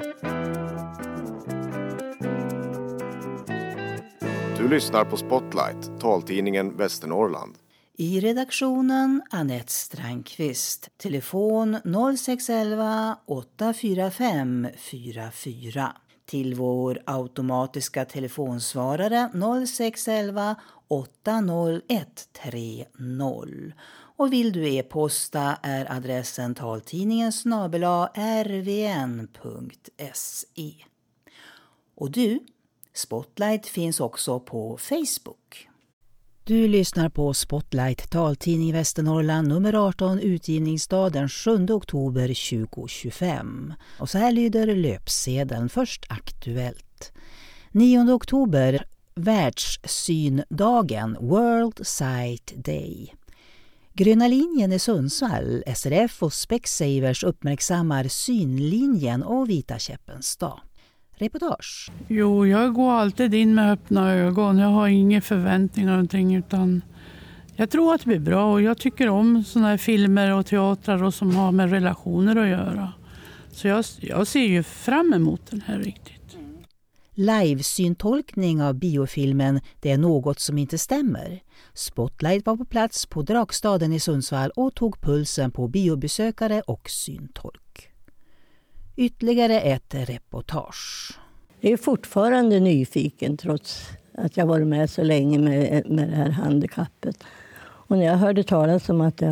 Du lyssnar på Spotlight, taltidningen Västernorrland. I redaktionen Anette Strandqvist. Telefon 0611 845 44. Till vår automatiska telefonsvarare 0611 801 30. Och vill du e-posta är adressen taltidningen@rvn.se. Och du, Spotlight finns också på Facebook. Du lyssnar på Spotlight, taltidning Västernorrland nummer 18, utgivningsdag den 7 oktober 2025. Och så här lyder löpsedeln. Först aktuellt. 9 oktober, världssyndagen, World Sight Day. Gröna linjen i Sundsvall, SRF och Specsavers uppmärksammar synlinjen och Vita käppens dag. Reportage. Jo, jag går alltid in med öppna ögon. Jag har inga förväntningar någonting, utan jag tror att det blir bra. Och jag tycker om såna här filmer och teatrar och som har med relationer att göra. Så jag ser ju fram emot den här riktigt. Live-syntolkning av biofilmen Det är något som inte stämmer. Spotlight var på plats på Drakstaden i Sundsvall och tog pulsen på biobesökare och syntolk. Ytterligare ett reportage. Jag är fortfarande nyfiken trots att jag varit med så länge med det här handikappet. Och när jag hörde talas om att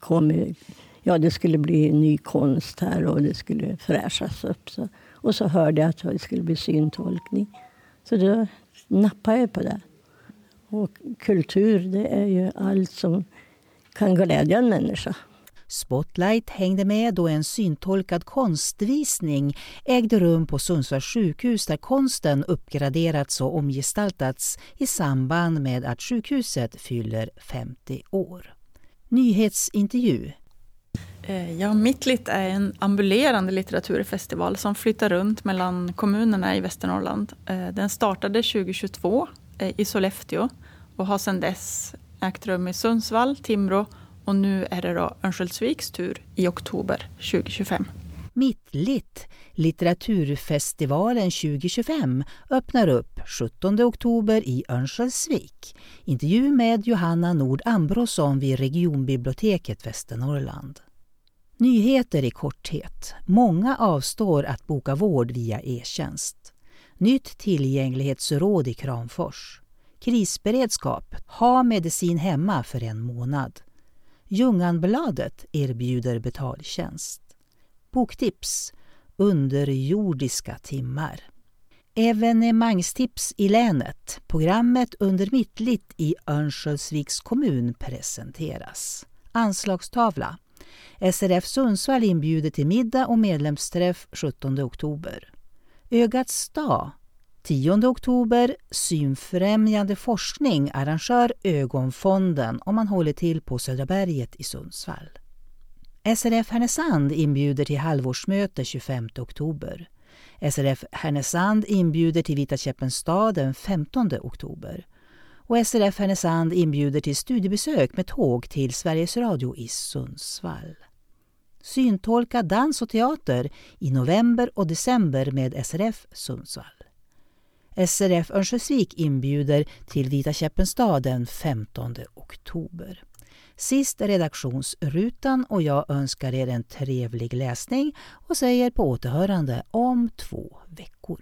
det skulle bli ny konst här och det skulle fräschas upp. Och så hörde jag att det skulle bli syntolkning. Så då nappade jag på det. Och kultur, det är ju allt som kan glädja en människa. Spotlight hängde med då en syntolkad konstvisning ägde rum på Sundsvalls sjukhus där konsten uppgraderats och omgestaltats i samband med att sjukhuset fyller 50 år. Nyhetsintervju. Ja, Mittlit är en ambulerande litteraturfestival som flyttar runt mellan kommunerna i Västernorrland. Den startade 2022 i Sollefteå och har sedan dess ägt rum i Sundsvall, Timrå och nu är det då Örnsköldsviks tur i oktober 2025. Mittlit, litteraturfestivalen 2025, öppnar upp 17 oktober i Örnsköldsvik. Intervju med Johanna Nord Ambrosson vid regionbiblioteket Västernorrland. Nyheter i korthet. Många avstår att boka vård via e-tjänst. Nytt tillgänglighetsråd i Kramfors. Krisberedskap. Ha medicin hemma för 1 månad. Ljunganbladet erbjuder betaltjänst. Boktips. Underjordiska timmar. Evenemangstips i länet. Programmet under Mittlit i Örnsköldsviks kommun presenteras. Anslagstavla. SRF Sundsvall inbjuder till middag och medlemsträff 17 oktober. Ögats dag. 10 oktober, synfrämjande forskning, arrangör Ögonfonden om man håller till på Södraberget i Sundsvall. SRF Härnösand inbjuder till halvårsmöte 25 oktober. SRF Härnösand inbjuder till Vita käppens dag den 15 oktober. Och SRF Härnösand inbjuder till studiebesök med tåg till Sveriges Radio i Sundsvall. Syntolka dans och teater i november och december med SRF Sundsvall. SRF Örnsköldsvik inbjuder till Vita käppens dag den 15 oktober. Sist redaktionsrutan och jag önskar er en trevlig läsning och säger på återhörande om 2 veckor.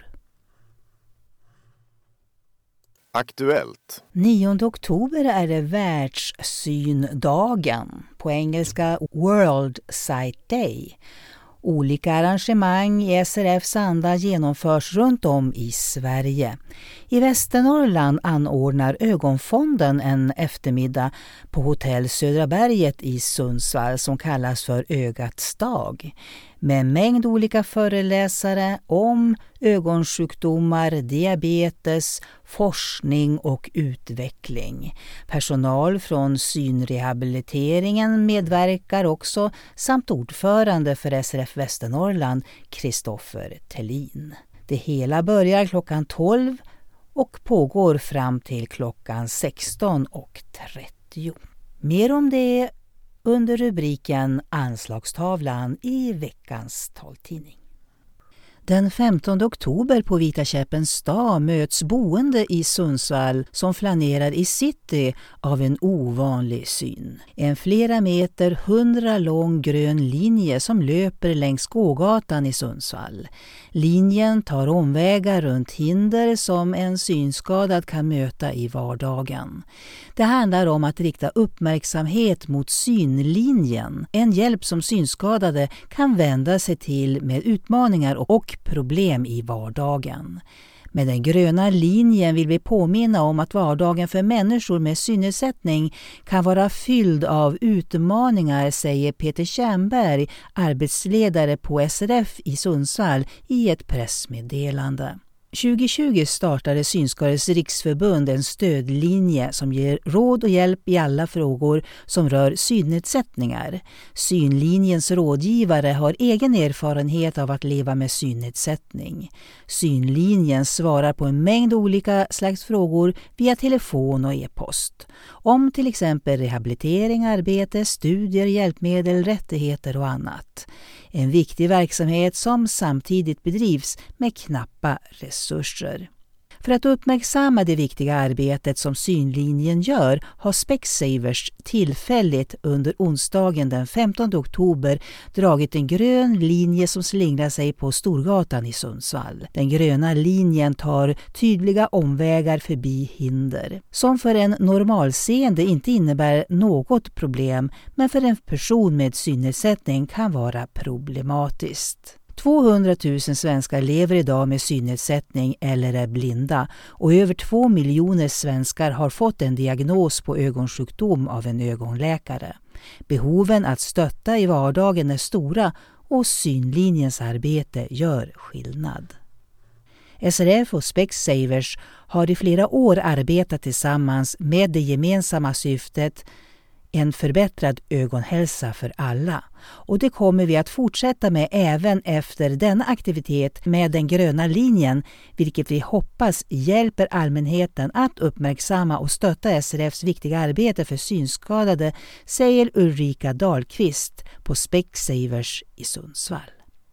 Aktuellt. 9 oktober är det världssyndagen, på engelska World Sight Day. Olika arrangemang i SRFs anda genomförs runt om i Sverige. I Västernorrland anordnar Ögonfonden en eftermiddag på hotell Södraberget i Sundsvall som kallas för Ögats dag. Med en mängd olika föreläsare om ögonsjukdomar, diabetes, forskning och utveckling. Personal från synrehabiliteringen medverkar också samt ordförande för SRF Västernorrland, Kristoffer Tellin. Det hela börjar klockan 12 och pågår fram till klockan 16:30. Mer om det under rubriken Anslagstavlan i veckans taltidning. Den 15 oktober på Vita Käppens dag möts boende i Sundsvall som flanerar i city av en ovanlig syn. En flera meter 100 lång grön linje som löper längs gågatan i Sundsvall. Linjen tar omvägar runt hinder som en synskadad kan möta i vardagen. Det handlar om att rikta uppmärksamhet mot synlinjen, en hjälp som synskadade kan vända sig till med utmaningar och problem i vardagen. Med den gröna linjen vill vi påminna om att vardagen för människor med synnedsättning kan vara fylld av utmaningar, säger Peter Tjernberg, arbetsledare på SRF i Sundsvall, i ett pressmeddelande. 2020 startade Synskadades riksförbund en stödlinje som ger råd och hjälp i alla frågor som rör synnedsättningar. Synlinjens rådgivare har egen erfarenhet av att leva med synnedsättning. Synlinjen svarar på en mängd olika slags frågor via telefon och e-post. Om till exempel rehabilitering, arbete, studier, hjälpmedel, rättigheter och annat. En viktig verksamhet som samtidigt bedrivs med knappa resurser. För att uppmärksamma det viktiga arbetet som synlinjen gör har Specsavers tillfälligt under onsdagen den 15 oktober dragit en grön linje som slingrar sig på Storgatan i Sundsvall. Den gröna linjen tar tydliga omvägar förbi hinder, som för en normalseende inte innebär något problem, men för en person med synnedsättning kan vara problematiskt. 200 000 svenskar lever idag med synnedsättning eller är blinda och över 2 miljoner svenskar har fått en diagnos på ögonsjukdom av en ögonläkare. Behoven att stötta i vardagen är stora och synlinjens arbete gör skillnad. SRF och Specsavers har i flera år arbetat tillsammans med det gemensamma syftet en förbättrad ögonhälsa för alla. Och det kommer vi att fortsätta med även efter denna aktivitet med den gröna linjen, vilket vi hoppas hjälper allmänheten att uppmärksamma och stötta SRFs viktiga arbete för synskadade, säger Ulrika Dahlqvist på Specsavers i Sundsvall.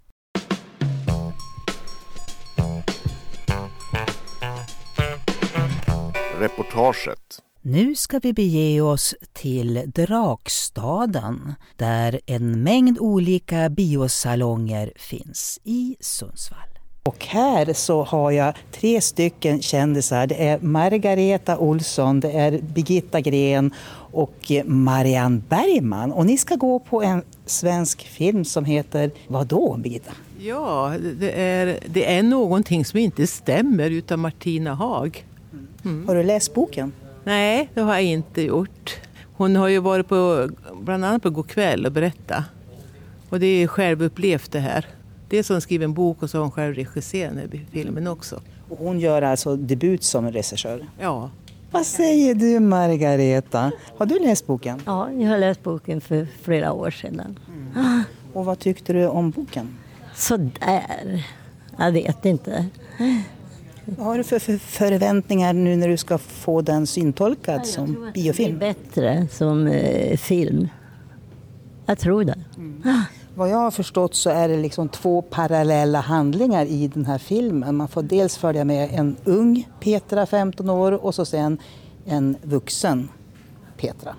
Reportaget. Nu ska vi bege oss till Drakstaden där en mängd olika biosalonger finns i Sundsvall. Och här så har jag 3 stycken kändisar. Det är Margareta Olsson, det är Birgitta Gren och Marianne Bergman. Och ni ska gå på en svensk film som heter vad då, Birgitta? Ja, det är någonting som inte stämmer utav Martina Haag. Har du läst boken? Nej, det har jag inte gjort. Hon har ju varit på, bland annat på Go'kväll och berätta. Och det är självupplevt det här. Det är som skriver en bok och så har hon själv regisserat filmen också. Och hon gör alltså debut som regissör? Ja. Vad säger du, Margareta? Har du läst boken? Ja, jag har läst boken för flera år sedan. Och vad tyckte du om boken? Så där. Jag vet inte. Vad har du för förväntningar nu när du ska få den syntolkad som biofilm? Det är bättre som film. Jag tror det. Vad jag har förstått så är det liksom 2 parallella handlingar i den här filmen. Man får dels följa med en ung Petra, 15 år, och så sen en vuxen Petra.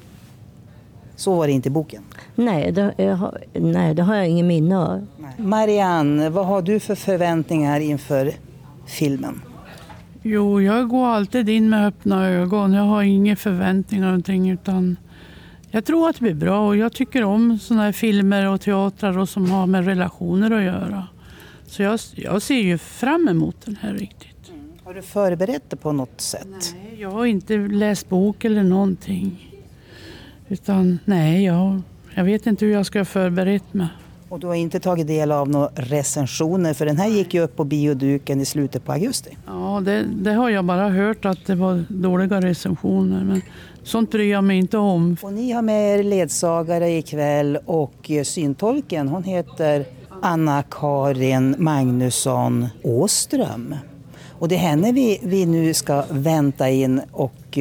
Så var det inte i boken. Nej, det har jag ingen minne av. Marianne, vad har du för förväntningar inför filmen? Jo, jag går alltid in med öppna ögon. Jag har inga förväntningar någonting, utan jag tror att det blir bra. Och jag tycker om såna här filmer och teatrar och som har med relationer att göra. Så jag ser ju fram emot den här riktigt. Har du förberett det på något sätt? Nej, jag har inte läst bok eller någonting. Utan nej, jag vet inte hur jag ska förberett mig. Och du har inte tagit del av några recensioner, för den här gick ju upp på bioduken i slutet på augusti. Ja, det har jag bara hört att det var dåliga recensioner, men sånt bryr jag mig inte om. Och ni har med er ledsagare ikväll och syntolken, hon heter Anna-Karin Magnusson Åström. Och det är henne vi nu ska vänta in, och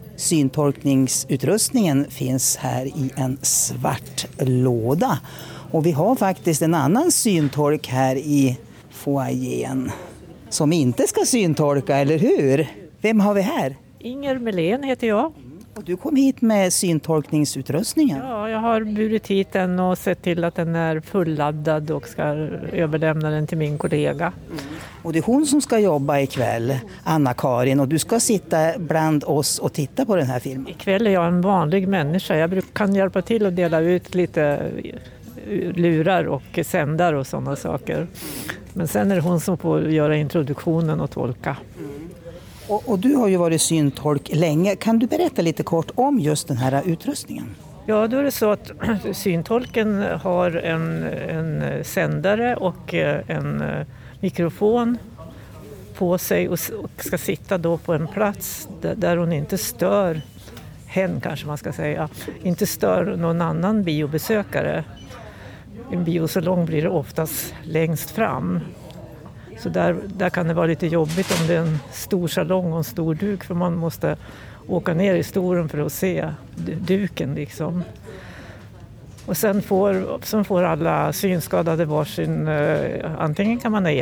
syntolkningsutrustningen finns här i en svart låda. Och vi har faktiskt en annan syntolk här i foajén som inte ska syntolka, eller hur? Vem har vi här? Inger Melén heter jag. Och du kom hit med syntolkningsutrustningen. Ja, jag har burit hit den och sett till att den är fulladdad och ska överlämna den till min kollega. Och det är hon som ska jobba ikväll, Anna-Karin, och du ska sitta bland oss och titta på den här filmen. Ikväll är jag en vanlig människa. Jag kan hjälpa till att dela ut lite lurar och sändare och sådana saker. Men sen är det hon som får göra introduktionen och tolka. Och du har ju varit syntolk länge. Kan du berätta lite kort om just den här utrustningen? Ja, då är det så att syntolken har en sändare och en mikrofon på sig och ska sitta då på en plats där hon inte stör, hen kanske man ska säga, inte stör någon annan biobesökare. En biosalong blir det oftast längst fram. Så där kan det vara lite jobbigt om det är en stor salong och en stor duk, för man måste åka ner i stolen för att se duken liksom. Och sen får alla synskadade varsin, antingen kan man ha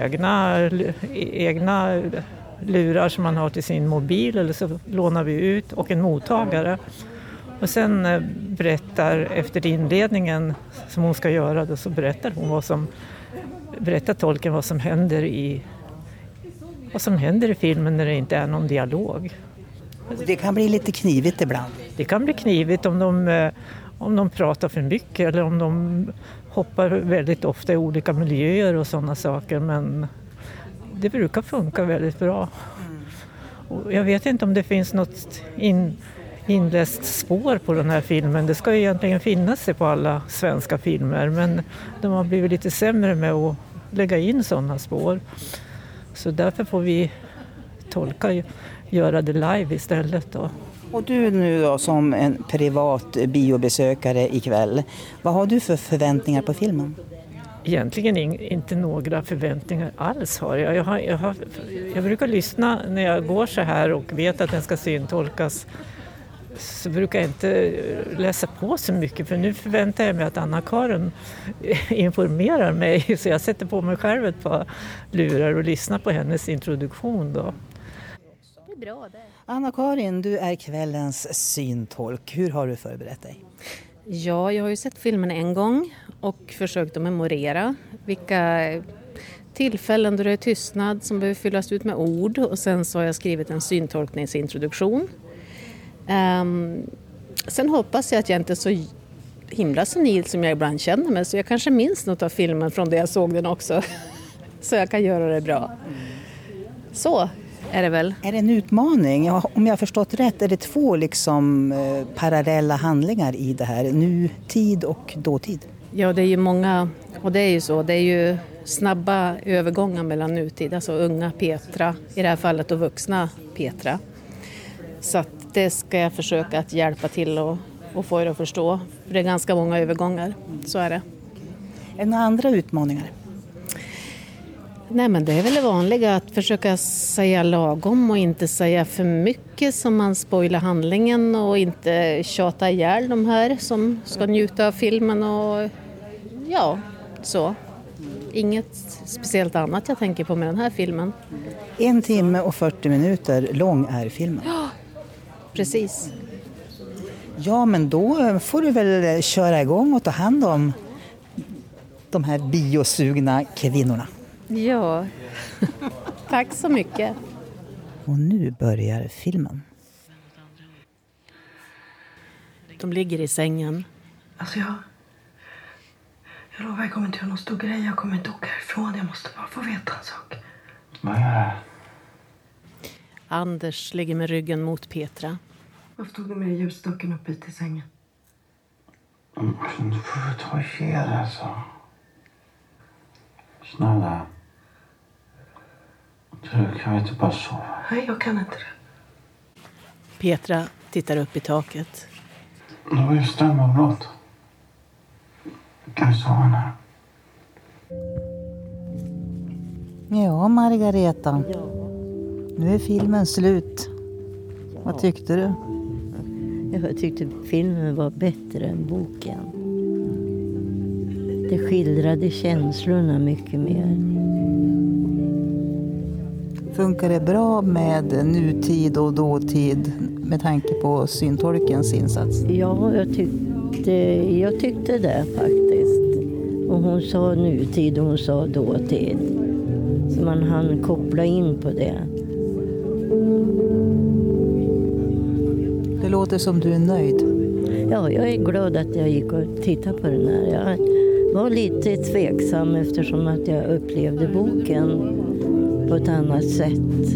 egna lurar som man har till sin mobil, eller så lånar vi ut, och en mottagare. Och sen efter inledningen som hon ska göra då, så berättar tolken vad som händer i filmen när det inte är någon dialog. Det kan bli lite knivigt ibland. Det kan bli knivigt om de pratar för mycket eller om de hoppar väldigt ofta i olika miljöer och sådana saker, men det brukar funka väldigt bra. Och jag vet inte om det finns något inläst spår på den här filmen. Det ska ju egentligen finnas på alla svenska filmer, men de har blivit lite sämre med att lägga in sådana spår. Så därför får vi göra det live istället då. Och du nu då som en privat biobesökare ikväll, vad har du för förväntningar på filmen? Egentligen inte några förväntningar alls har jag. Jag brukar lyssna när jag går så här och vet att den ska syntolkas, så brukar jag inte läsa på så mycket, för nu förväntar jag mig att Anna-Karin informerar mig, så jag sätter på mig själv ett par lurar och lyssnar på hennes introduktion då. Det är bra det. Anna-Karin, du är kvällens syntolk. Hur har du förberett dig? Ja, jag har ju sett filmen en gång och försökt att memorera vilka tillfällen då det är tystnad som behöver fyllas ut med ord, och sen så har jag skrivit en syntolkningsintroduktion. Sen hoppas jag att jag inte är så himla senil som jag ibland känner mig, så jag kanske minns något av filmen från det jag såg den också, så jag kan göra det bra. Så är det väl. Är det en utmaning? Ja, om jag har förstått rätt är det två parallella handlingar i det här, nutid och dåtid. Ja, det är ju många, och det är ju så, det är ju snabba övergångar mellan nutid, alltså unga Petra i det här fallet och vuxna Petra. Så att det ska jag försöka att hjälpa till och få er att förstå. För det är ganska många övergångar, så är det. Är det några andra utmaningar? Nej, men det är väl det vanliga, att försöka säga lagom och inte säga för mycket som man spoilar handlingen, och inte tjata ihjäl de här som ska njuta av filmen, och ja, så. Inget speciellt annat jag tänker på med den här filmen. 1 timme och 40 minuter lång är filmen. Ja, precis. Ja, men då får du väl köra igång och ta hand om de här biosugna kvinnorna. Ja, tack så mycket. Och nu börjar filmen. De ligger i sängen. Alltså jag lovar, jag kommer inte göra någon stor grej. Jag kommer inte åka härifrån. Jag måste bara få veta en sak. Vad är det? Anders ligger med ryggen mot Petra. Varför tog du med ljusstaken upp hit i sängen? Du får ta och ge det så. Snälla. Du kan inte bara sova. Nej, jag kan inte det. Petra tittar upp i taket. Det var ju stämavbrott. Kan vi sova här? Ja, Margareta. Nu är filmen slut. Vad tyckte du? Jag tyckte filmen var bättre än boken. Det skildrade känslorna mycket mer. Funkar det bra med nutid och dåtid med tanke på syntolkens insats? Ja, jag tyckte det faktiskt. Och hon sa nutid och hon sa dåtid. Så man hann koppla in på det. Det låter som du är nöjd. Ja, jag är glad att jag gick och tittade på den här. Jag var lite tveksam eftersom att jag upplevde boken på ett annat sätt.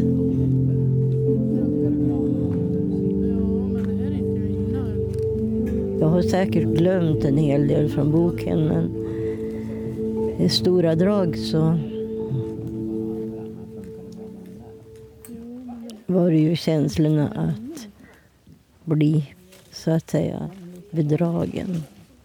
Jag har säkert glömt en hel del från boken, men i stora drag så var det ju känslorna att bli, så att säga, bedragen.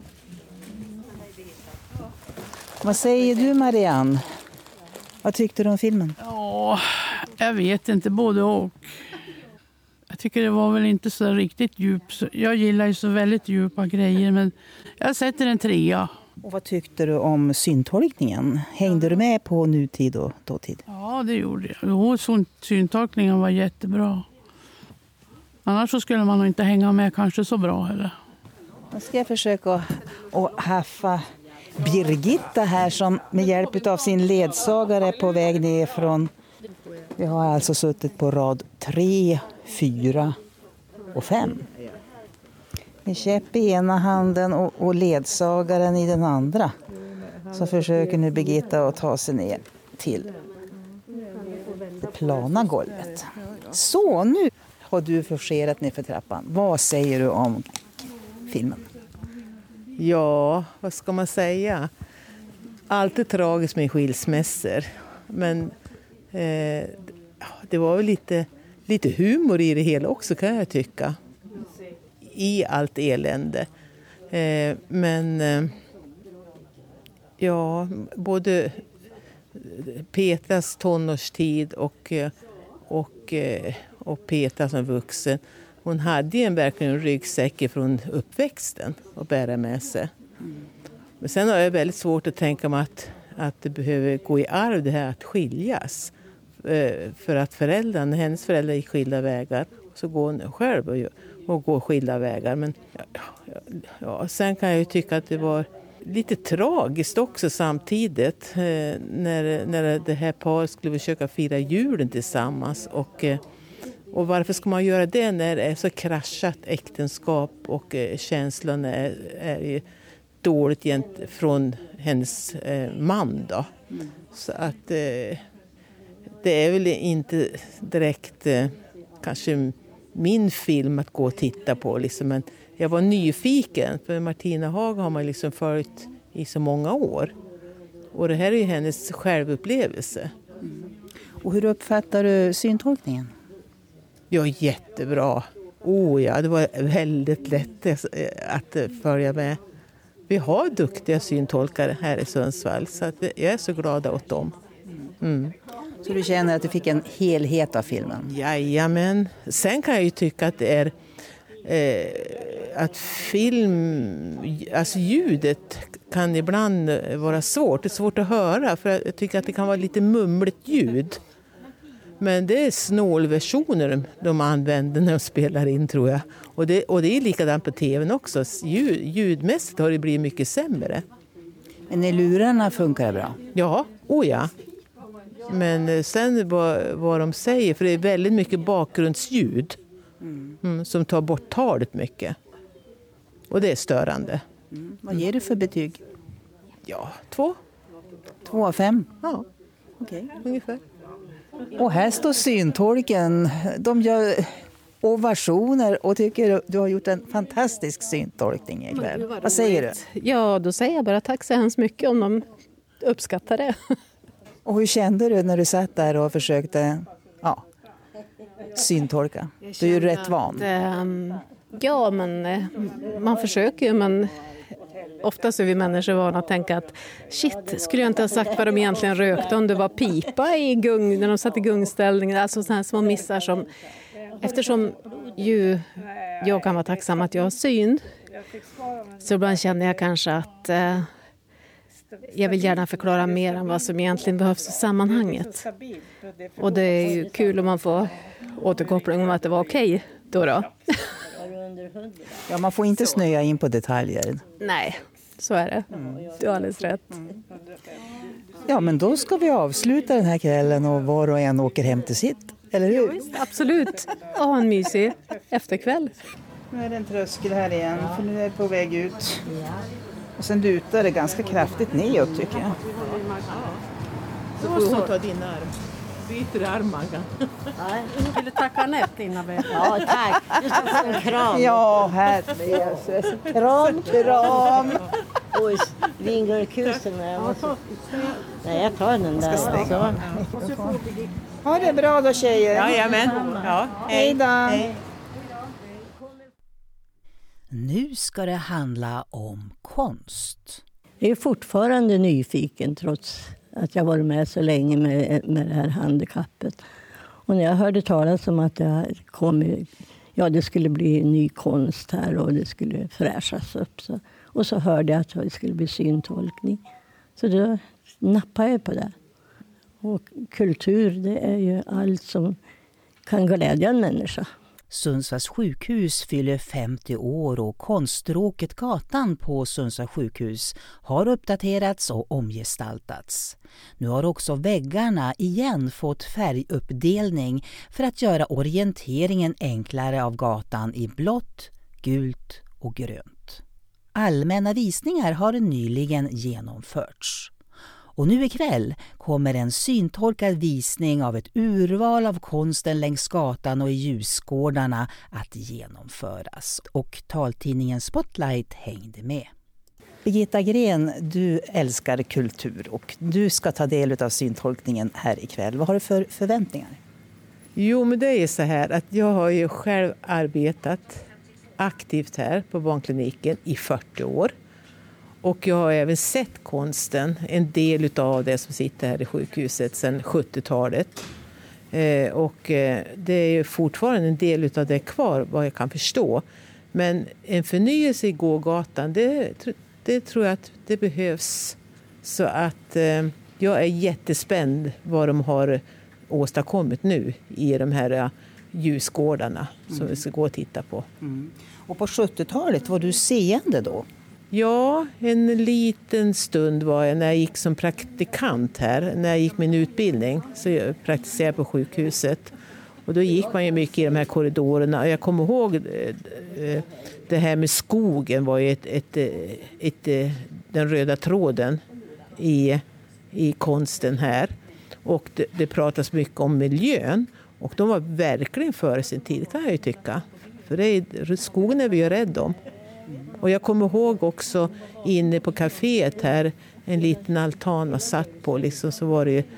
Vad säger du, Marianne? Vad tyckte du om filmen? Ja, jag vet inte, både och. Jag tycker det var väl inte så riktigt djup. Jag gillar ju så väldigt djupa grejer, men jag sätter en 3. Och vad tyckte du om syntolkningen? Hängde du med på nutid och dåtid? Ja, det gjorde jag. Jo, syntolkningen var jättebra. Annars så skulle man nog inte hänga med kanske så bra heller. Nu ska jag försöka att haffa Birgitta här som med hjälp av sin ledsagare är på väg ner från... Vi har alltså suttit på rad 3, 4 och 5. Med käpp i ena handen och ledsagaren i den andra. Så försöker nu Birgitta att ta sig ner till det plana golvet. Så, nu har du forcerat ner för trappan. Vad säger du om filmen? Ja, vad ska man säga? Alltid tragiskt med skilsmässor. Men det var väl lite humor i det hela också, kan jag tycka. I allt elände. Men ja, både Petras tonårstid och Petra som vuxen. Hon hade ju verkligen en ryggsäck från uppväxten att bära med sig. Men sen har jag väldigt svårt att tänka mig att det behöver gå i arv det här att skiljas. För att hennes föräldrar gick skilda vägar. Så går hon själv och går skilda vägar. Men ja, sen kan jag ju tycka att det var lite tragiskt också samtidigt. När det här paret skulle försöka fira julen tillsammans. Och varför ska man göra det när det är så kraschat äktenskap och känslan är ju dåligt från hennes man då. Så att det är väl inte direkt kanske min film att gå och titta på. Liksom. Men jag var nyfiken, för Martina Haag har man liksom följt i så många år. Och det här är ju hennes självupplevelse. Och hur uppfattar du syntolkningen? Ja, jättebra. Ja, det var väldigt lätt att följa med. Vi har duktiga syntolkare här i Sundsvall, så att jag är så glad åt dem. Mm. Så du känner att du fick en helhet av filmen? Jajamän. Sen kan jag ju tycka att det är att alltså ljudet kan ibland vara svårt. Det är svårt att höra, för jag tycker att det kan vara lite mumligt ljud. Men det är snålversioner de använder när de spelar in, tror jag. Och det är likadant på tvn också. Ljudmässigt har det blivit mycket sämre. Men i lurarna funkar det bra? Ja, ja. Men sen vad de säger, för det är väldigt mycket bakgrundsljud som tar bort talet mycket. Och det är störande. Vad ger du för betyg? Ja, 2. 2 av 5? Ja, okej, ungefär. Och här står syntolken. De gör ovationer och tycker du har gjort en fantastisk syntolkning ikväll. Vad säger du? Ja, då säger jag bara tack så hemskt mycket om de uppskattar det. Och hur kände du när du satt där och försökte syntolka? Du är ju rätt van. Ja, men man försöker ju, men oftast är vi människor vana att tänka att shit, skulle jag inte ha sagt vad de egentligen rökte om det var pipa när de satt i gungställningen. Alltså sådana här små missar som, eftersom ju jag kan vara tacksam att jag har syn, så ibland känner jag kanske att Jag vill gärna förklara mer än vad som egentligen behövs i sammanhanget. Och det är ju kul om man får återkoppling om att det var okej då. Ja, man får inte snöa in på detaljer. Nej, så är det. Du har alldeles rätt. Ja, men då ska vi avsluta den här kvällen och var och en åker hem till sitt, eller hur? Ja, visst, absolut. Och ha en mysig efterkväll. Nu är det en tröskel här igen, för nu är jag på väg ut. Och sen lutar det ganska kraftigt neråt, tycker jag. Så får hon ta din arm. Byter arm, Maggan. Nej, jag ville tacka Anette innan vi... Ja, tack. Du ska få en kram. Ja, herregud. Kram. Oj, vingurkusen. Nej, jag tar den där. Ha det bra då, tjejer. Jajamän. Ja, hej då. Hej. Nu ska det handla om konst. Jag är fortfarande nyfiken trots att jag varit med så länge med det här handikappet. Och när jag hörde talas om att det skulle bli ny konst här och det skulle fräschas upp. Och så hörde jag att det skulle bli syntolkning. Så då nappade jag på det. Och kultur, det är ju allt som kan glädja en människa. Sundsvalls sjukhus fyller 50 år och konststråket Gatan på Sundsvalls sjukhus har uppdaterats och omgestaltats. Nu har också väggarna igen fått färguppdelning för att göra orienteringen enklare av gatan i blått, gult och grönt. Allmänna visningar har nyligen genomförts. Och nu ikväll kommer en syntolkad visning av ett urval av konsten längs gatan och i ljusgårdarna att genomföras. Och taltidningen Spotlight hängde med. Birgitta Gren, du älskar kultur och du ska ta del av syntolkningen här ikväll. Vad har du för förväntningar? Jo, men det är så här att jag har ju själv arbetat aktivt här på barnkliniken i 40 år. Och jag har även sett konsten, en del av det som sitter här i sjukhuset sedan 70-talet. Och det är ju fortfarande en del av det kvar, vad jag kan förstå. Men en förnyelse i gågatan, det tror jag att det behövs. Så att jag är jättespänd vad de har åstadkommit nu i de här ljusgårdarna som vi ska gå och titta på. Mm. Och på 70-talet var du seende då? Ja, en liten stund var jag när jag gick som praktikant här. När jag gick min utbildning så jag praktiserade på sjukhuset. Och då gick man ju mycket i de här korridorerna. Och jag kommer ihåg det här med skogen var ju den röda tråden i konsten här. Och det pratas mycket om miljön. Och de var verkligen före sin tid, kan jag ju tycka. För skogen är vi ju rädda om. Och jag kommer ihåg också inne på kaféet här, en liten altan var satt på, liksom, så var det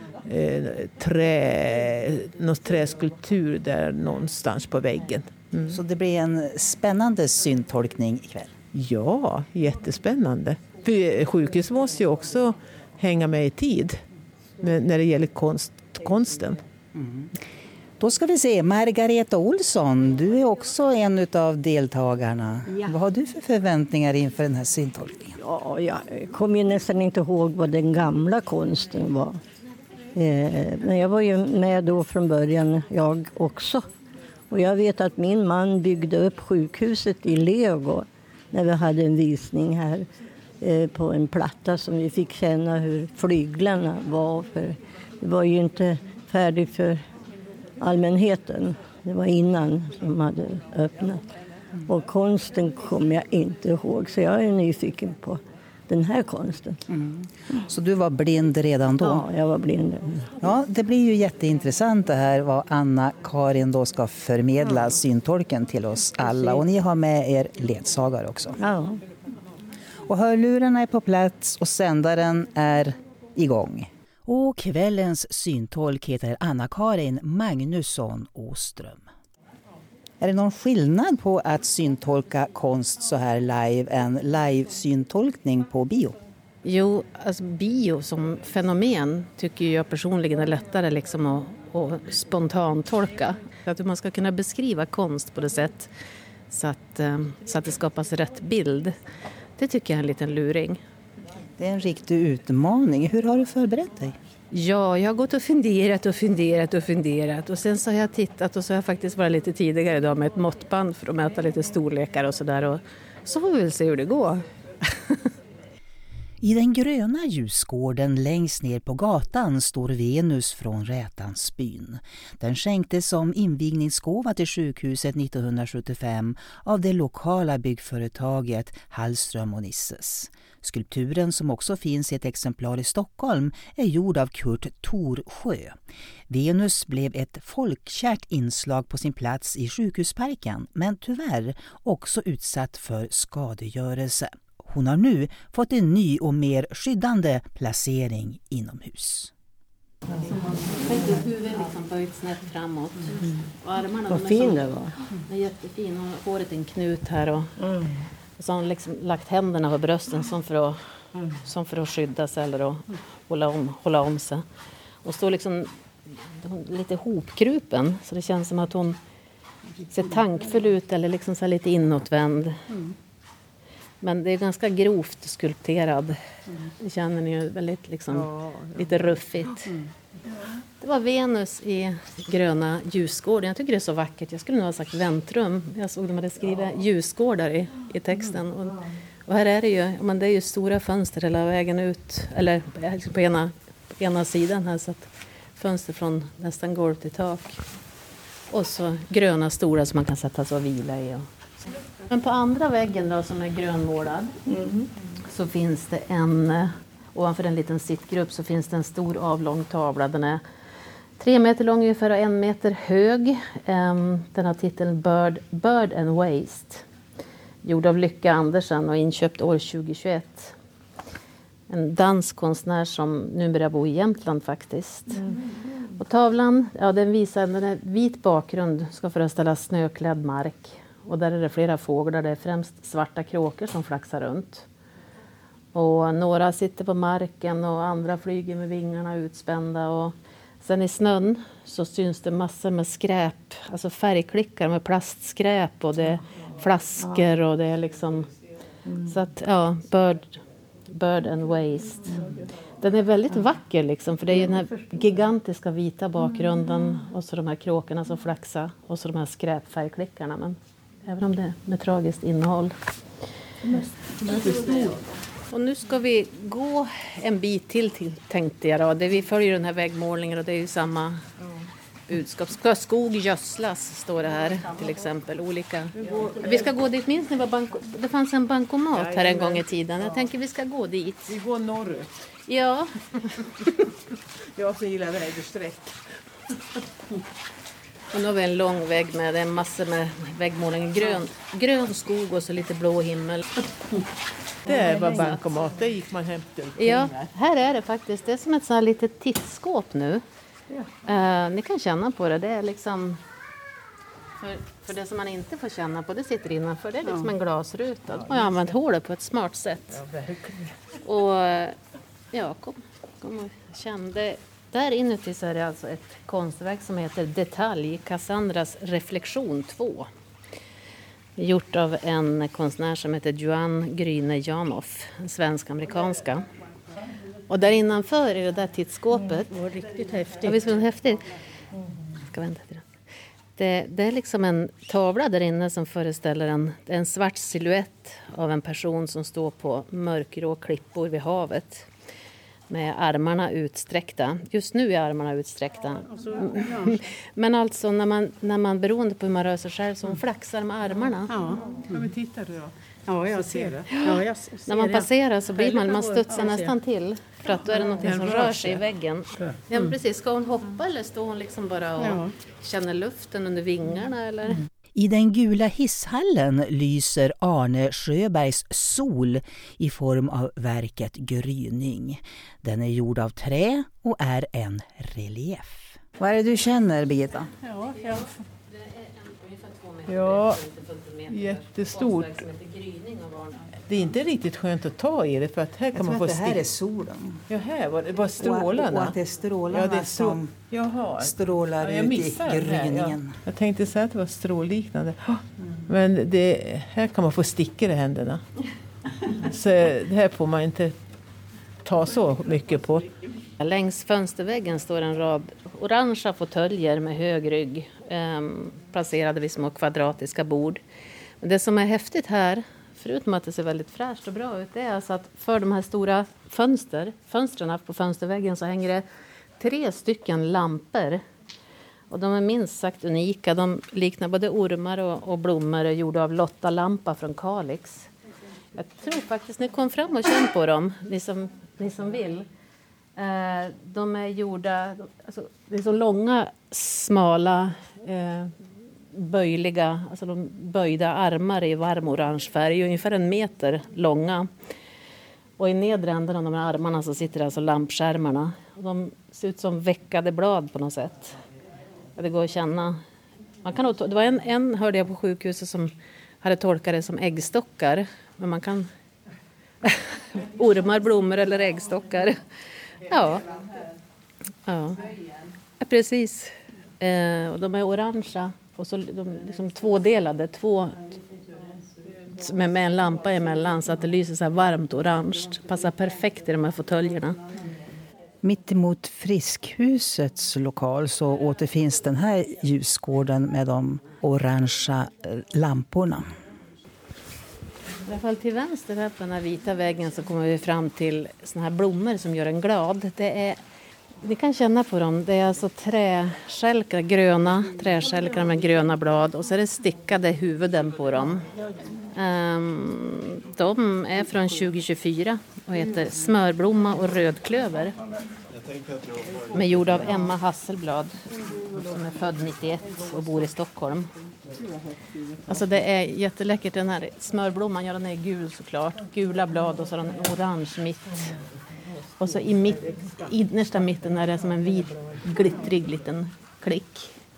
någon träskulptur där någonstans på väggen. Mm. Så det blir en spännande syntolkning ikväll? Ja, jättespännande. För sjukhus måste ju också hänga med i tid när det gäller konsten. Mm. Då ska vi se, Margareta Olsson, du är också en av deltagarna. Ja. Vad har du för förväntningar inför den här syntolkningen? Ja, jag kommer ju nästan inte ihåg vad den gamla konsten var. Men jag var ju med då från början, jag också. Och jag vet att min man byggde upp sjukhuset i Lego när vi hade en visning här på en platta som vi fick känna hur flyglarna var. För det var ju inte färdigt för allmänheten. Det var innan de hade öppnat. Och konsten kommer jag inte ihåg, så jag är nyfiken på den här konsten. Mm. Så du var blind redan då? Ja, jag var blind. Ja, det blir ju jätteintressant det här vad Anna-Karin då ska förmedla syntolken till oss alla. Och ni har med er ledsagare också. Ja. Och hörlurarna är på plats och sändaren är igång. Och kvällens syntolk heter Anna-Karin Magnusson Åström. Är det någon skillnad på att syntolka konst så här live än live-syntolkning på bio? Jo, alltså bio som fenomen tycker jag personligen är lättare liksom att spontantolka. Att man ska kunna beskriva konst på det sätt så att det skapas rätt bild. Det tycker jag är en liten luring. Det är en riktig utmaning. Hur har du förberett dig? Ja, jag har gått och funderat och sen så har jag tittat och så har jag faktiskt varit lite tidigare idag med ett måttband för att mäta lite storlekar och sådär och så får vi väl se hur det går. I den gröna ljusgården längst ner på gatan står Venus från Rätansbyn. Den skänktes som invigningsgåva till sjukhuset 1975 av det lokala byggföretaget Hallström och Nisses. Skulpturen, som också finns i ett exemplar i Stockholm, är gjord av Kurt Torsjö. Venus blev ett folkkärt inslag på sin plats i sjukhusparken, men tyvärr också utsatt för skadegörelse. Hon har nu fått en ny och mer skyddande placering inomhus. Huvudet liksom böjt snett framåt. Och armarna, vad fin det var. Den är jättefin och håret är en knut här. Och så har hon liksom lagt händerna på brösten som för att skydda sig eller att hålla om sig. Och står liksom lite hopkrupen så det känns som att hon ser tankfull ut eller liksom så lite inåtvänd. Men det är ganska grovt skulpterad. Det känner ni ju väldigt liksom, lite ruffigt. Det var Venus i gröna ljusgården. Jag tycker det är så vackert. Jag skulle nog ha sagt väntrum. Jag såg de hade skrivit ljusgårdar i texten. Och här är det ju, men det är ju stora fönster hela vägen ut. Eller på ena sidan här. Så att fönster från nästan golv till tak. Och så gröna stora som man kan sätta sig och vila i. Men på andra väggen då, som är grönmålad så finns det ovanför en liten sittgrupp så finns det en stor avlång tavla. Den är 3 meter lång ungefär och 1 meter hög. Den har titeln Bird and Waste. Gjord av Lycka Andersen och inköpt år 2021. En danskonstnär som numera bor i Jämtland faktiskt. Och tavlan, den visar en vit bakgrund, ska föreställa snöklädd mark. Och där är det flera fåglar, det är främst svarta kråkor som flaxar runt. Och några sitter på marken och andra flyger med vingarna utspända. Och sen i snön så syns det massor med skräp, alltså färgklickar med plastskräp och det är flaskor och det är liksom... Så att, Bird and Waste. Den är väldigt vacker liksom, för det är ju den här gigantiska vita bakgrunden och så de här kråkorna som flaxar och så de här skräpfärgklickarna. Men även om det är med tragiskt innehåll. Och nu ska vi gå en bit till tänkte jag då. Vi följer den här vägmålningen och det är ju samma budskap. Ska skog gödslas, står det här till exempel. Olika. Vi ska gå dit, minst det fanns en bankomat här en gång i tiden. Jag tänker vi ska gå dit. Vi går norrut. Ja. Jag som gillar väderstreck. Och nu har vi en lång vägg med en massa med väggmålning. Grön skog och så lite blå himmel. Det var bankomat, där gick man hem till pengar. Ja, här är det faktiskt. Det är som ett så här litet tittskåp nu. Ja. Ni kan känna på det. Det är liksom... För det som man inte får känna på, det sitter innanför. Det är liksom en glasruta. Och jag har använt hålet på ett smart sätt. Ja, och kom och känn det. Där inuti så är det alltså ett konstverk som heter Detalj, Cassandras reflektion 2. Gjort av en konstnär som heter Joan Gryne Janoff, en svensk-amerikanska. Och där innanför i det där tittskåpet... Det var riktigt häftigt. Ja, visst var det häftigt? Ska vänta till det. Det är liksom en tavla där inne som föreställer en svart silhuett av en person som står på mörkgrå klippor vid havet. Med armarna utsträckta. Just nu är armarna utsträckta. Men alltså när man beroende på hur man rör sig själv så flaxar med armarna. Ja, men tittar du då? Ja, jag ser det. Ja, jag ser när man passerar så blir man studsar nästan till. För att då är det något som rör sig i väggen. Ja, precis. Ska hon hoppa eller står hon liksom bara och känner luften under vingarna? Eller? I den gula hisshallen lyser Arne Sjöbergs sol i form av verket Gryning. Den är gjord av trä och är en relief. Vad är det du känner, Birgitta? Ja, jättestort. Det är inte riktigt skönt att ta i det för att här kan man få det här är solen. Ja, här var det bara strålarna. Och att det är strålarna som strålar ut i gryningen. Jag tänkte säga att det var strålliknande. Men här kan man få stickor i händerna. Så det här får man inte ta så mycket på. Längs fönsterväggen står en rad orangea fåtöljer med hög rygg, placerade vid små kvadratiska bord. Men det som är häftigt här, förutom att det ser väldigt fräscht och bra ut, det är alltså att för de här stora fönstren på fönsterväggen så hänger det 3 stycken lampor. Och de är minst sagt unika. De liknar både ormar och blommor gjorda av Lotta-lampa från Kalix. Jag tror faktiskt, ni kom fram och känn på dem, ni som vill. De är gjorda, alltså, det är så långa, smala, böjliga, alltså de böjda armar i varm orange färg, ungefär 1 meter långa. Och i nedre änden av de här armarna så sitter alltså lampskärmarna. De ser ut som veckade blad på något sätt. Det går att känna. Det var en hörde jag på sjukhuset som hade tolkat det som äggstockar. Men man kan... ormar, blommor eller äggstockar. Ja, precis. Och de är orangea. Och så de liksom tvådelade. Med en lampa emellan så att det lyser så här varmt orange. Passar perfekt i de här fåtöljerna. Mitt emot Friskhusets lokal så återfinns den här ljusgården med de orangea lamporna. I alla fall till vänster här på den här vita väggen så kommer vi fram till såna här blommor som gör en glad. Ni kan känna på dem. Det är alltså gröna träskälkar med gröna blad och så är det stickade huvuden på dem. De är från 2024 och heter Smörblomma och rödklöver. De är gjorda av Emma Hasselblad som är född 91 och bor i Stockholm. Alltså det är jätteläckert. Den här smörblomman, den är gul såklart. Gula blad och så har den orange mitt. Och så i innersta mitten är det som en vit glittrig liten klick.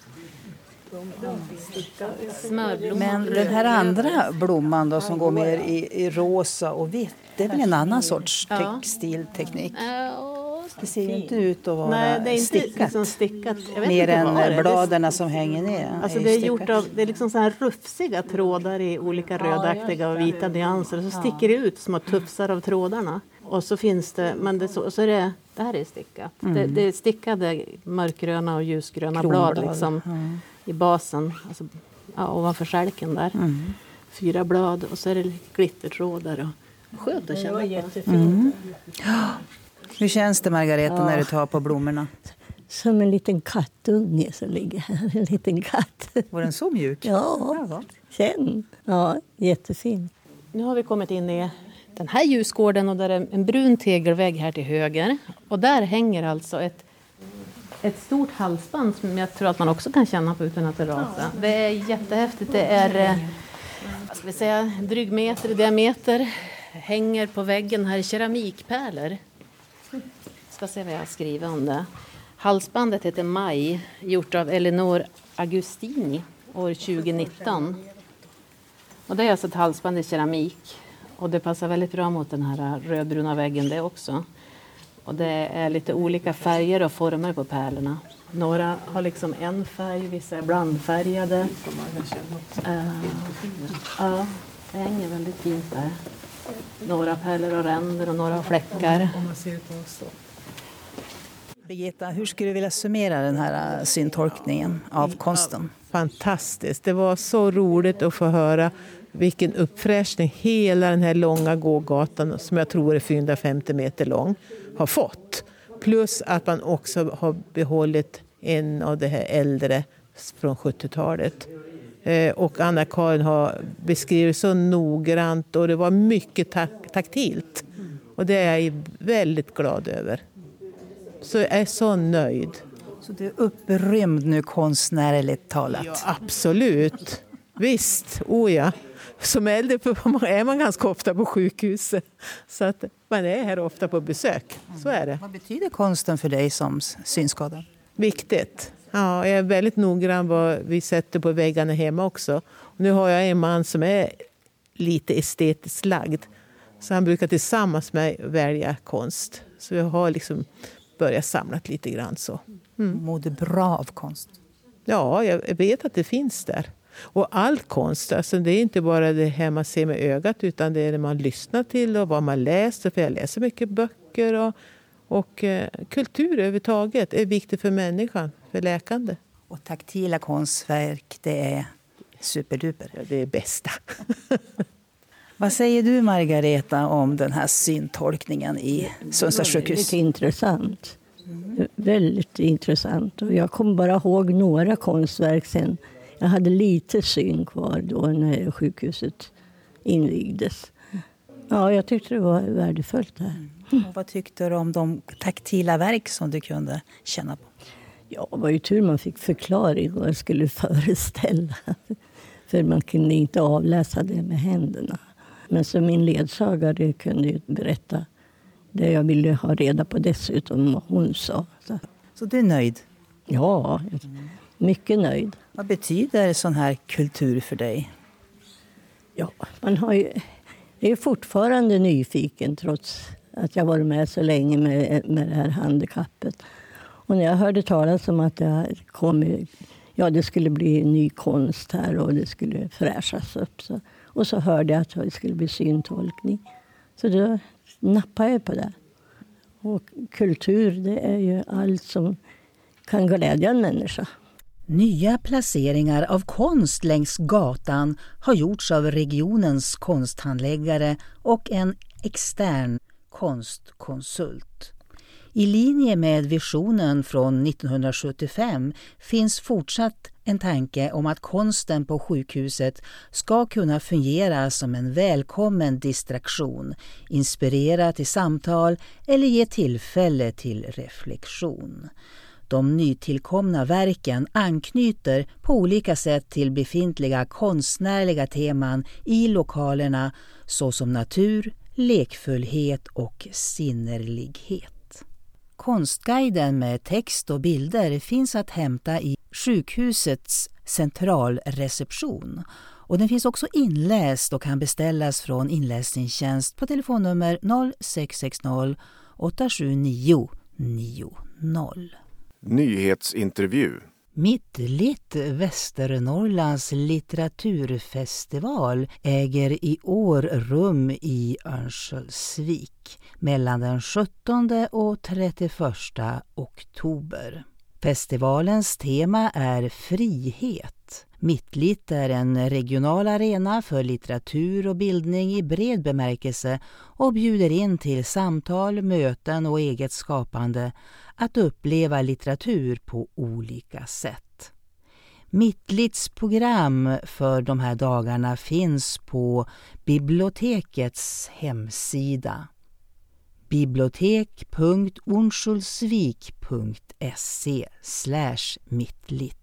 Men den här andra blomman då, som går mer i rosa och vitt, det är väl en annan sorts textilteknik? Det ser ju inte ut att vara det är inte liksom stickat. Mer än bladerna som hänger ner. Alltså det är gjort av, det är liksom så här rufsiga trådar i olika rödaktiga och vita nyanser. Och så sticker det ut små tufsar av trådarna. Och så finns det, men det här är stickat. Det är stickade mörkgröna och ljusgröna blad liksom i basen. Alltså ovanför skälken där. 4 blad och så är det glittertrådar och skönt att känna på. Jättefint. Hur känns det, Margareta, när du tar på blommorna? Som en liten kattunge som ligger här. En liten katt. Var den så mjuk? Ja, sen. Ja, jättefint. Nu har vi kommit in i den här ljusgården och där är en brun tegelvägg här till höger. Och där hänger alltså ett stort halsband som jag tror att man också kan känna på utan att det rasar. Det är jättehäftigt. Det är dryg meter i diameter. Hänger på väggen här keramikpärlor. Ska se vad jag skriver om det. Halsbandet heter Maj, gjort av Elinor Agustini år 2019. Och det är alltså ett halsband i keramik. Och det passar väldigt bra mot den här rödbruna väggen det också. Och det är lite olika färger och former på pärlorna. Några har liksom en färg, vissa är blandfärgade. Ja, det hänger väldigt fint där. Några pärlor och ränder och några fläckar. Birgitta, hur skulle du vilja summera den här syntolkningen av konsten? Fantastiskt. Det var så roligt att få höra vilken uppfräschning hela den här långa gågatan, som jag tror är 450 meter lång, har fått. Plus att man också har behållit en av det här äldre från 70-talet. Och Anna-Karin har beskrivit så noggrant och det var mycket taktilt. Och det är jag väldigt glad över. Så jag är så nöjd. Så du är upprymd nu konstnärligt talat? Ja, absolut. Visst, ja. Som äldre är man ganska ofta på sjukhuset. Så att man är här ofta på besök. Så är det. Vad betyder konsten för dig som synskadad? Viktigt. Ja, jag är väldigt noggrann vad vi sätter på väggarna hemma också. Nu har jag en man som är lite estetiskt lagd. Så han brukar tillsammans med mig välja konst. Så jag har liksom börjat samla lite grann så. Mår du bra av konst? Ja, jag vet att det finns där. Och all konst, alltså det är inte bara det här man ser med ögat utan det är det man lyssnar till och vad man läser. För jag läser mycket böcker. böcker och kultur överhuvudtaget är viktigt för människan, för läkande. Och taktila konstverk, det är superduper. Ja, det är bästa. Vad säger du, Margareta, om den här syntolkningen i Sundsvalls sjukhus? Väldigt intressant. Väldigt intressant. Och jag kommer bara ihåg några konstverk sen. Jag hade lite syn kvar då när sjukhuset invigdes. Ja, jag tyckte det var värdefullt här. Och vad tyckte du om de taktila verk som du kunde känna på? Ja, det var ju tur man fick förklaring vad jag skulle föreställa. För man kunde inte avläsa det med händerna. Men så min ledsagare kunde ju berätta det jag ville ha reda på dessutom vad hon sa. Så du är nöjd? Ja, mycket nöjd. Vad betyder sån här kultur för dig? Ja, man har ju, är ju fortfarande nyfiken trots att jag varit med så länge med det här handikappet. Och när jag hörde talas om att det skulle bli ny konst här och det skulle fräschas upp. Och så hörde jag att det skulle bli syntolkning. Så då nappade jag på det. Och kultur, det är ju allt som kan glädja en människa. Nya placeringar av konst längs gatan har gjorts av regionens konsthandläggare och en extern konstkonsult. I linje med visionen från 1975 finns fortsatt en tanke om att konsten på sjukhuset ska kunna fungera som en välkommen distraktion, inspirera till samtal eller ge tillfälle till reflektion. De nytillkomna verken anknyter på olika sätt till befintliga konstnärliga teman i lokalerna såsom natur, lekfullhet och sinnerlighet. Konstguiden med text och bilder finns att hämta i sjukhusets centralreception. Och den finns också inläst och kan beställas från inläsningstjänst på telefonnummer 0660 879 90. Nyhetsintervju. Mittlitt Västernorrlands litteraturfestival äger i år rum i Örnsköldsvik mellan den 17 och 31 oktober. Festivalens tema är frihet. Mittlitt är en regional arena för litteratur och bildning i bred bemärkelse och bjuder in till samtal, möten och eget skapande att uppleva litteratur på olika sätt. Mittlitts program för de här dagarna finns på bibliotekets hemsida bibliotek.ornsköldsvik.se/mittlitt.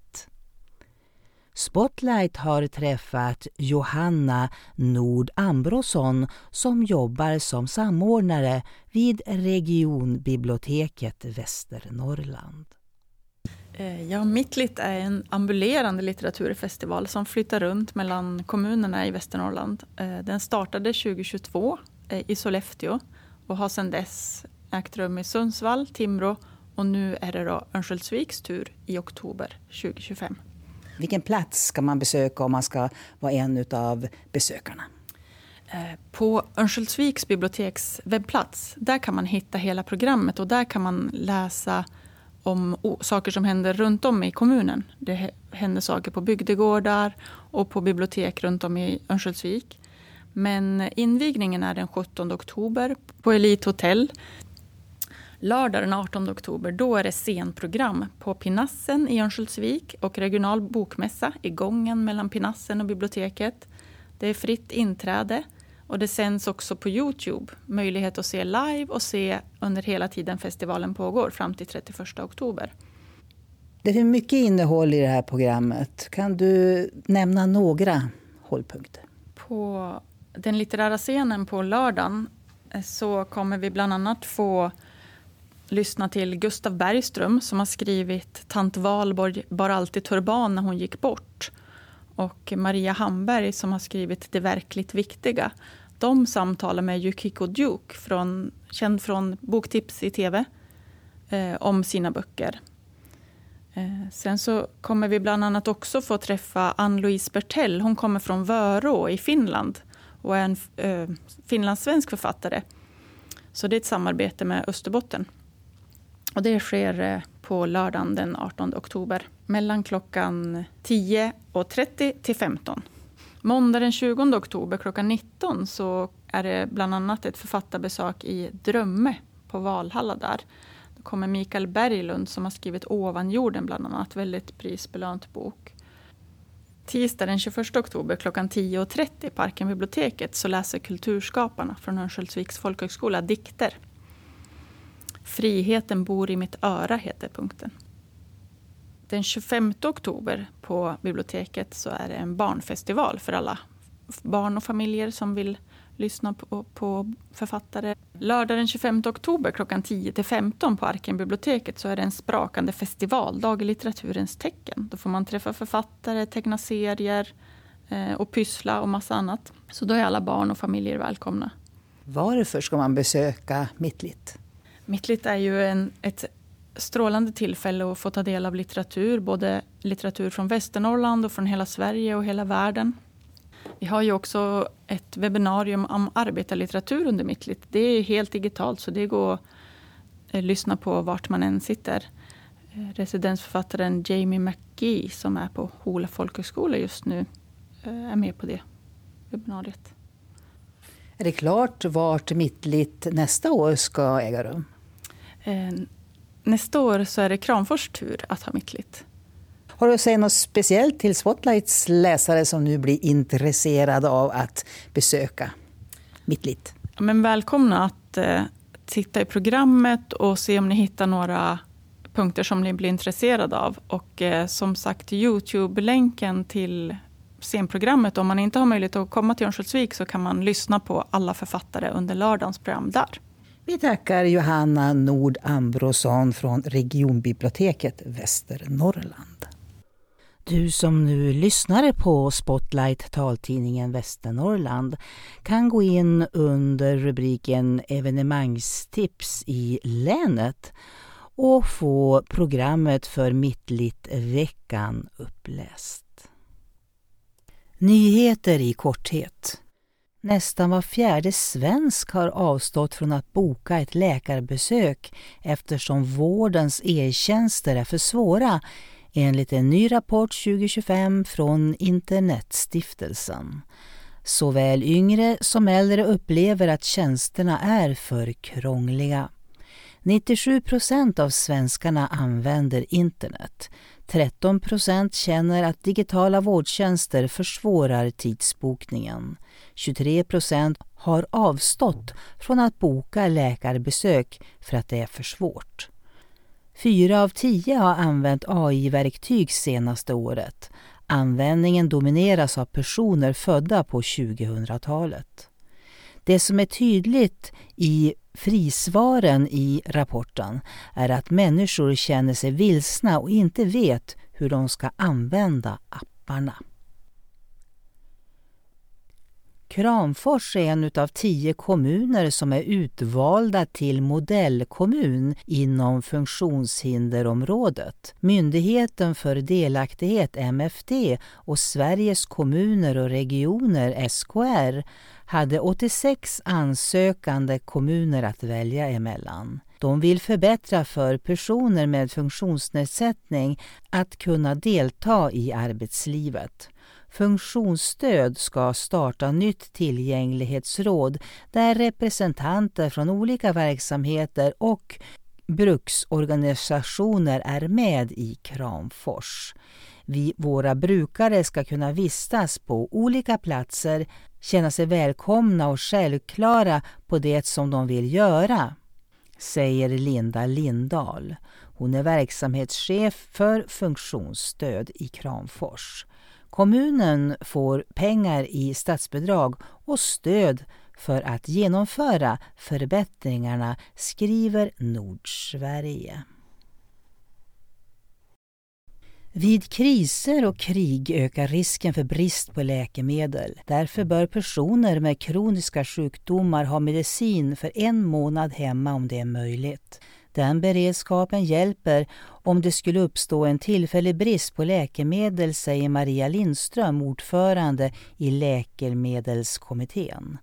Spotlight har träffat Johanna Nord Ambrosson som jobbar som samordnare vid regionbiblioteket Västernorrland. Ja, Mittlitt är en ambulerande litteraturfestival som flyttar runt mellan kommunerna i Västernorrland. Den startade 2022 i Sollefteå och har sedan dess ägt rum i Sundsvall, Timrå och nu är det då Örnsköldsviks tur i oktober 2025. Vilken plats ska man besöka om man ska vara en av besökarna? På Örnsköldsviks biblioteks webbplats, där kan man hitta hela programmet och där kan man läsa om saker som händer runt om i kommunen. Det händer saker på bygdegårdar och på bibliotek runt om i Örnsköldsvik. Men invigningen är den 17 oktober på Elite Hotel. Lördag den 18 oktober, då är det scenprogram på Pinassen i Örnsköldsvik och regional bokmässa i gången mellan Pinassen och biblioteket. Det är fritt inträde och det sänds också på YouTube. Möjlighet att se live och se under hela tiden festivalen pågår fram till 31 oktober. Det är mycket innehåll i det här programmet. Kan du nämna några hållpunkter? På den litterära scenen på lördagen så kommer vi bland annat få lyssna till Gustav Bergström som har skrivit Tant Valborg bar alltid turban när hon gick bort. Och Maria Hamberg som har skrivit Det verkligt viktiga. De samtalar med Yukiko Duke, känd från Boktips i tv, om sina böcker. Sen så kommer vi bland annat också få träffa Ann-Louise Bertell. Hon kommer från Vörå i Finland och är en finlandssvensk författare Så det är ett samarbete med Österbotten. Och det sker på lördagen den 18 oktober. Mellan klockan 10.30 till 15. Måndag den 20 oktober klockan 19 så är det bland annat ett författarbesök i Drömme på Valhalla där. Då kommer Mikael Berglund som har skrivit Ovan jorden bland annat. Väldigt prisbelönt bok. Tisdag den 21 oktober klockan 10.30 i Parkenbiblioteket så läser kulturskaparna från Örnsköldsviks folkhögskola dikter. Friheten bor i mitt öra heter punkten. Den 25 oktober på biblioteket så är det en barnfestival för alla barn och familjer som vill lyssna på författare. Lördag den 25 oktober klockan 10-15 på Arkenbiblioteket så är det en sprakande festivaldag i litteraturens tecken. Då får man träffa författare, teckna serier och pyssla och massa annat. Så då är alla barn och familjer välkomna. Varför ska man besöka Mittlitt? Mittlitt är ju ett strålande tillfälle att få ta del av litteratur. Både litteratur från Västernorrland och från hela Sverige och hela världen. Vi har ju också ett webbinarium om arbetarlitteratur under Mittlitt. Det är helt digitalt så det går att lyssna på vart man än sitter. Residensförfattaren Jamie McGee som är på Hola folkhögskola just nu är med på det webbinariet. Är det klart vart Mittlitt nästa år ska äga rum? Nästa år så är det Kramfors tur att ha Mittlitt. Har du att säga något speciellt till Spotlights läsare som nu blir intresserade av att besöka Mittlitt? Men välkomna att titta i programmet och se om ni hittar några punkter som ni blir intresserade av. Och som sagt, YouTube-länken till scenprogrammet. Om man inte har möjlighet att komma till Örnsköldsvik så kan man lyssna på alla författare under lördagens program där. Vi tackar Johanna Nord Ambrosson från Regionbiblioteket Västernorrland. Du som nu lyssnar på Spotlight taltidningen Västernorrland kan gå in under rubriken evenemangstips i länet och få programmet för Mittlitt-veckan uppläst. Nyheter i korthet. Nästan var fjärde svensk har avstått från att boka ett läkarbesök eftersom vårdens e-tjänster är för svåra, enligt en ny rapport 2025 från Internetstiftelsen. Såväl yngre som äldre upplever att tjänsterna är för krångliga. 97% av svenskarna använder internet. 13% känner att digitala vårdtjänster försvårar tidsbokningen. 23% har avstått från att boka läkarbesök för att det är för svårt. 4 av 10 har använt AI-verktyg senaste året. Användningen domineras av personer födda på 2000-talet. Det som är tydligt i frisvaren i rapporten är att människor känner sig vilsna och inte vet hur de ska använda apparna. Kramfors är en av 10 kommuner som är utvalda till modellkommun inom funktionshinderområdet. Myndigheten för delaktighet MFD och Sveriges kommuner och regioner SKR hade 86 ansökande kommuner att välja emellan. De vill förbättra för personer med funktionsnedsättning att kunna delta i arbetslivet. Funktionsstöd ska starta nytt tillgänglighetsråd där representanter från olika verksamheter och bruksorganisationer är med i Kramfors. Våra brukare ska kunna vistas på olika platser, känna sig välkomna och självklara på det som de vill göra, säger Linda Lindahl. Hon är verksamhetschef för funktionsstöd i Kramfors. Kommunen får pengar i statsbidrag och stöd för att genomföra förbättringarna, skriver Nordsverige. Vid kriser och krig ökar risken för brist på läkemedel. Därför bör personer med kroniska sjukdomar ha medicin för 1 månad hemma om det är möjligt. Den beredskapen hjälper om det skulle uppstå en tillfällig brist på läkemedel, säger Maria Lindström, ordförande i Läkemedelskommittén.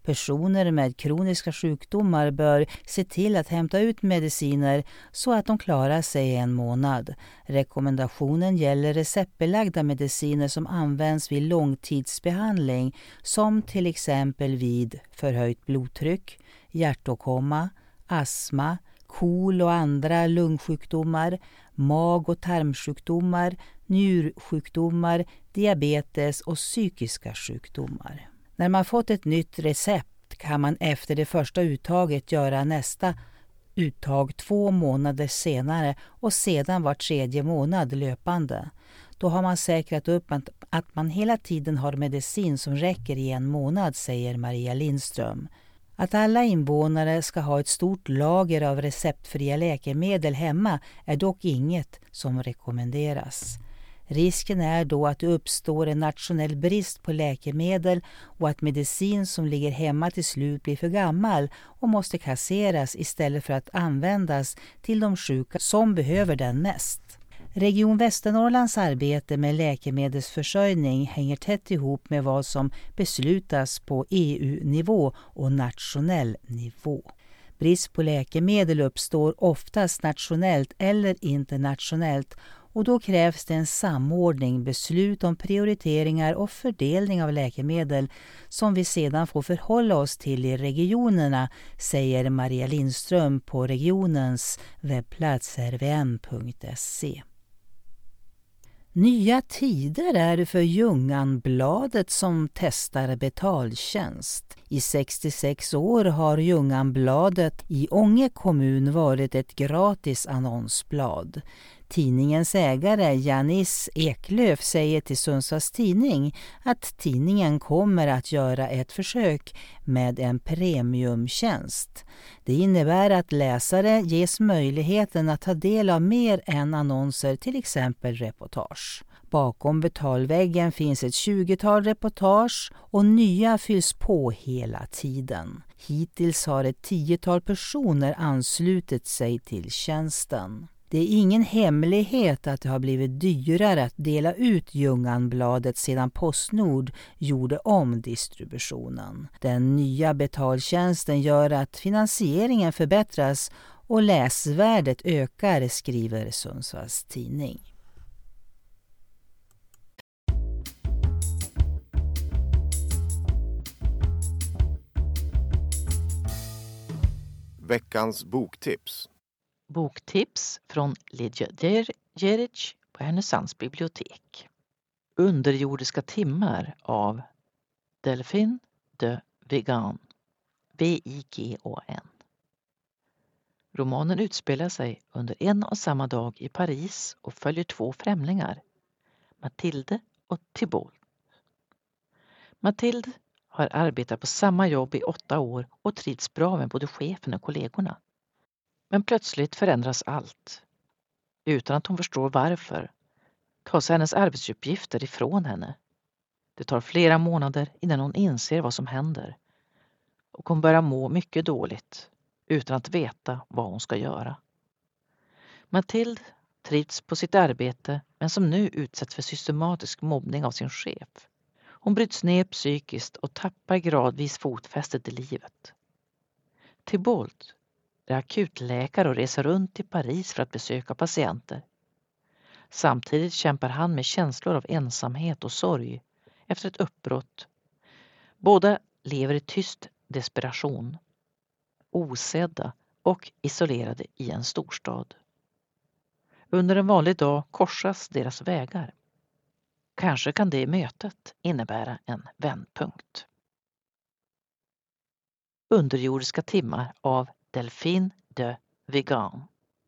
Personer med kroniska sjukdomar bör se till att hämta ut mediciner så att de klarar sig en månad. Rekommendationen gäller receptbelagda mediciner som används vid långtidsbehandling som till exempel vid förhöjt blodtryck, hjärtåkomma, astma, KOL och andra lungsjukdomar, mag- och tarmsjukdomar, njursjukdomar, diabetes och psykiska sjukdomar. När man fått ett nytt recept kan man efter det första uttaget göra nästa uttag 2 månader senare och sedan var 3:e månad löpande. Då har man säkrat upp att man hela tiden har medicin som räcker i 1 månad, säger Maria Lindström. Att alla invånare ska ha ett stort lager av receptfria läkemedel hemma är dock inget som rekommenderas. Risken är då att det uppstår en nationell brist på läkemedel och att medicin som ligger hemma till slut blir för gammal och måste kasseras istället för att användas till de sjuka som behöver den mest. Region Västernorrlands arbete med läkemedelsförsörjning hänger tätt ihop med vad som beslutas på EU-nivå och nationell nivå. Brist på läkemedel uppstår oftast nationellt eller internationellt och då krävs det en samordning, beslut om prioriteringar och fördelning av läkemedel som vi sedan får förhålla oss till i regionerna, säger Maria Lindström på regionens webbplats rvm.se. Nya tider är det för Ljunganbladet som testar betaltjänst. I 66 år har Ljunganbladet i Ånge kommun varit ett gratis annonsblad. Tidningens ägare Janice Eklöf säger till Sundsvalls Tidning att tidningen kommer att göra ett försök med en premiumtjänst. Det innebär att läsare ges möjligheten att ta del av mer än annonser, till exempel reportage. Bakom betalväggen finns ett 20-tal reportage och nya fylls på hela tiden. Hittills har ett 10-tal personer anslutit sig till tjänsten. Det är ingen hemlighet att det har blivit dyrare att dela ut Ljunganbladet sedan Postnord gjorde om distributionen. Den nya betaltjänsten gör att finansieringen förbättras och läsvärdet ökar, skriver Sundsvalls Tidning. Veckans boktips. Boktips från Lidja Djeric på Härnösands bibliotek. Underjordiska timmar av Delphine de Vigan. V-I-G-A-N. Romanen utspelar sig under en och samma dag i Paris och följer 2 främlingar, Mathilde och Thibault. Mathilde har arbetat på samma jobb i 8 år och trivs bra med både chefen och kollegorna. Men plötsligt förändras allt. Utan att hon förstår varför tas hennes arbetsuppgifter ifrån henne. Det tar flera månader innan hon inser vad som händer. Och hon börjar må mycket dåligt utan att veta vad hon ska göra. Mathilde trivs på sitt arbete men som nu utsätts för systematisk mobbning av sin chef. Hon bryts ner psykiskt och tappar gradvis fotfästet i livet. Thibault är akutläkare och reser runt i Paris för att besöka patienter. Samtidigt kämpar han med känslor av ensamhet och sorg efter ett uppbrott. Båda lever i tyst desperation, osedda och isolerade i en storstad. Under en vanlig dag korsas deras vägar. Kanske kan det mötet innebära en vändpunkt. Underjordiska timmar av Delphine de Vigan.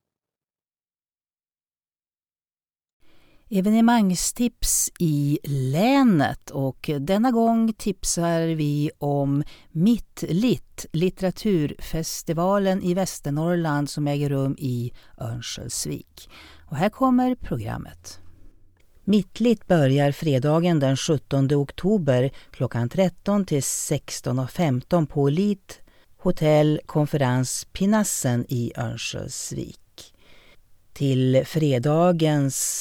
Evenemangstips i länet, och denna gång tipsar vi om Mittlitt, litteraturfestivalen i Västernorrland som äger rum i Örnsköldsvik. Och här kommer programmet. Mittlitt börjar fredagen den 17 oktober klockan 13 till 16:15 på Lit Hotell Konferens Pinassen i Örnsköldsvik. Till fredagens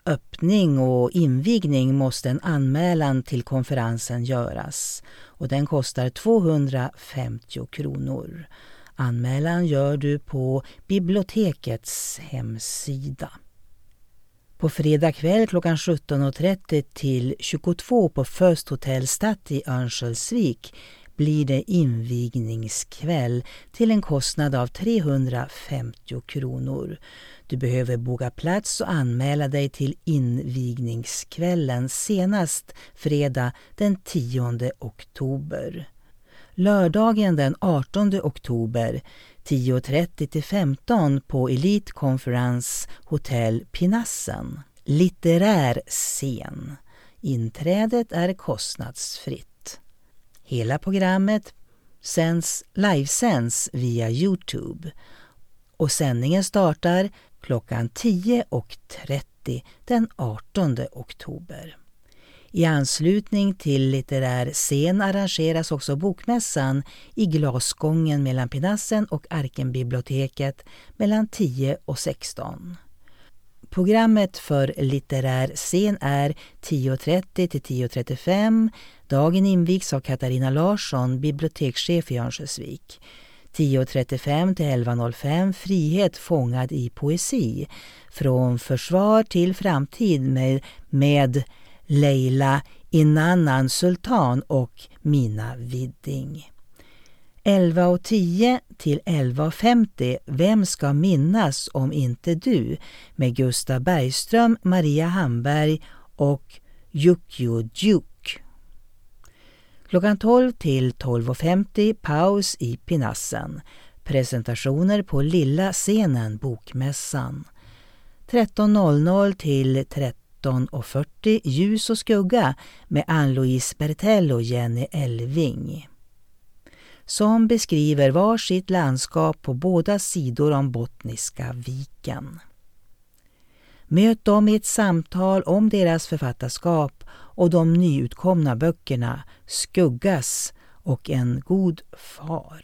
öppning och invigning måste en anmälan till konferensen göras och den kostar 250 kronor. Anmälan gör du på bibliotekets hemsida. På fredag kväll klockan 17.30 till 22 på First Hotel Stadt i Örnsköldsvik blir det invigningskväll till en kostnad av 350 kronor. Du behöver boka plats och anmäla dig till invigningskvällen senast fredag den 10 oktober. Lördagen den 18 oktober 10.30 till 15 på Elite Conference Hotel Pinassen. Litterär scen. Inträdet är kostnadsfritt. Hela programmet livesänds via YouTube och sändningen startar klockan 10.30 den 18 oktober. I anslutning till litterär scen arrangeras också bokmässan i glasgången mellan Pinassen och Arkenbiblioteket mellan 10 och 16. Programmet för litterär scen är 10.30 till 10.35. Dagen invigs av Katarina Larsson, bibliotekschef i Örnsköldsvik. 10.35 till 11.05 Frihet fångad i poesi. Från försvar till framtid med Leila Inanan Sultan och Mina Widding. 11.10 till 11.50 Vem ska minnas om inte du? Med Gustav Bergström, Maria Hamberg och Yukio Juk. Klockan 12 till 12.50 paus i Pinassen. Presentationer på lilla scenen Bokmässan. 13.00 till 13.40 Ljus och skugga med Ann-Louise Bertell och Jenny Elving. Som beskriver varsitt landskap på båda sidor om Bottniska viken. Möt dem i ett samtal om deras författarskap och de nyutkomna böckerna Skuggas och En god far.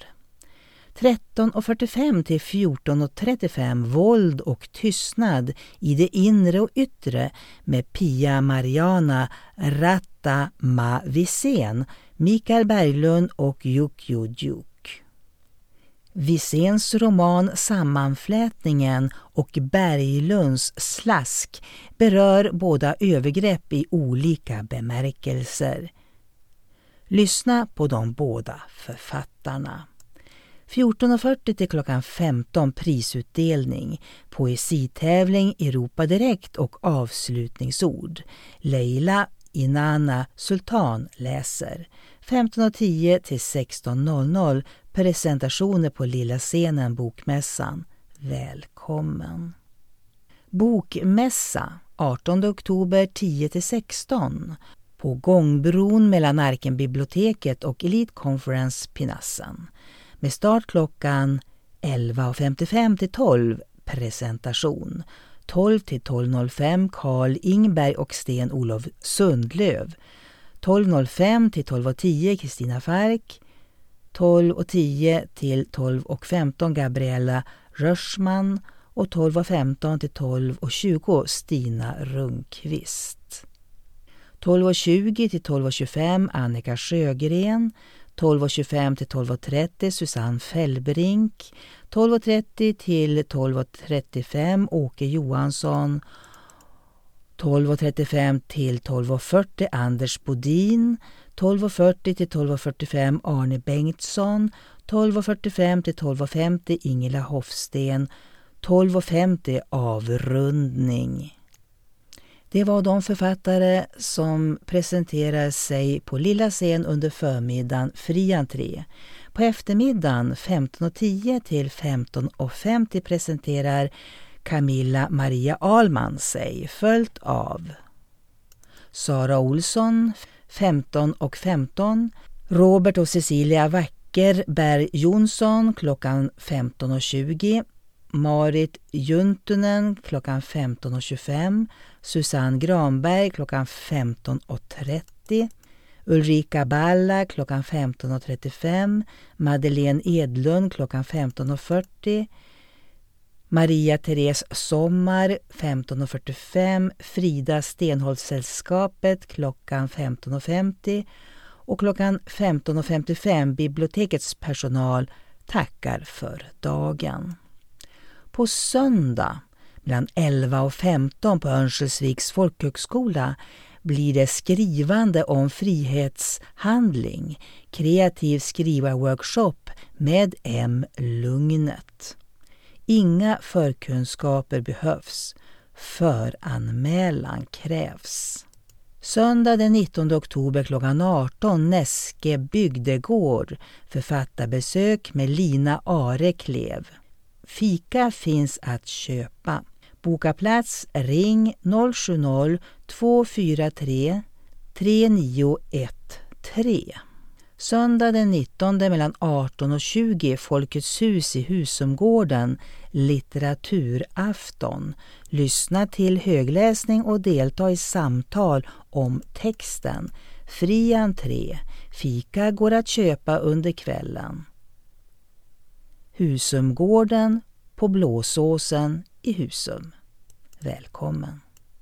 13.45 till 14.35 Våld och tystnad i det inre och yttre med Pia Mariana Rattama-Wisén, Mikael Berglund och Yukio Juk. Wiséns roman Sammanflätningen och Berglunds Slask berör båda övergrepp i olika bemärkelser. Lyssna på de båda författarna. 14.40 till klockan 15 prisutdelning, poesitävling Europa Direkt och avslutningsord. Leila Inanna Sultan läser. 15.10 till 16.00 presentationer på lilla scenen Bokmässan. Välkommen! Bokmässa 18 oktober 10 till 16 på gångbron mellan Arkenbiblioteket och Elite Conference Pinassen. Med start klockan 11.55 till 12 presentation. 12 till 12.05 Carl Ingberg och Sten-Olof Sundlöv. 12.05 till 12.10 Kristina Falk. 12.10 till 12.15 Gabriella Rörsman och 12.15 till 12.20 Stina Rundqvist. 12.20 till 12.25 Annika Sjögren. 12.25 till 12.30 Susanne Fällbrink. 12.30 till 12.35 Åke Johansson. 12.35 till 12.40 Anders Bodin. 12.40 till 12.45 Arne Bengtsson. 12.45 till 12.50 Ingela Hofsten. 12.50 avrundning. Det var de författare som presenterar sig på lilla scen under förmiddagen, fri entré. På eftermiddagen 15.10 till 15.50 presenterar Camilla Maria Ahlman sig, följt av Sara Olsson 15.15, Robert och Cecilia Wackerberg Jonsson klockan 15.20, Marit Juntunen klockan 15.25, Susanne Granberg klockan 15.30, Ulrika Balla klockan 15.35, Madeleine Edlund klockan 15.40, Maria Therese Sommar 15.45, Frida Stenholtssällskapet klockan 15.50 och klockan 15.55 bibliotekets personal tackar för dagen. På söndag mellan 11 och 15 på Örnsköldsviks folkhögskola blir det skrivande om frihetshandling, kreativ skrivarworkshop med M. Lugnet. Inga förkunskaper behövs, föranmälan krävs. Söndag den 19 oktober klockan 18 Näske bygdegård, författarbesök med Lina Areklev. Fika finns att köpa. Boka plats, ring 070-243 3913. Söndag den 19 mellan 18 och 20 Folkets hus i Husumgården, litteraturafton. Lyssna till högläsning och delta i samtal om texten. Fri entré. Fika går att köpa under kvällen. Husumgården på Blåsåsen i Husum. Välkommen.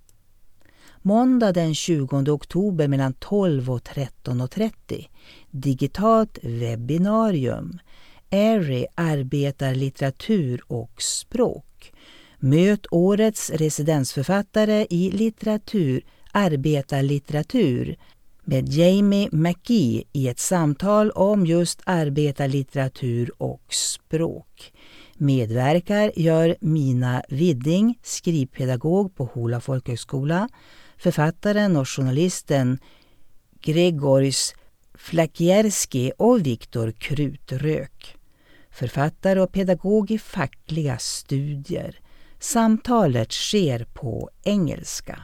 Måndag den 20 oktober mellan 12 och 13.30. Digitalt webbinarium. Airy arbetar litteratur och språk. Möt årets residensförfattare i arbetarlitteratur med Jamie McGee i ett samtal om just arbetarlitteratur och språk. Medverkar gör Mina Widding, skrivpedagog på Hola folkhögskola, författaren och journalisten Gregorys Flakierski och Viktor Krutrök. Författare och pedagog i fackliga studier. Samtalet sker på engelska.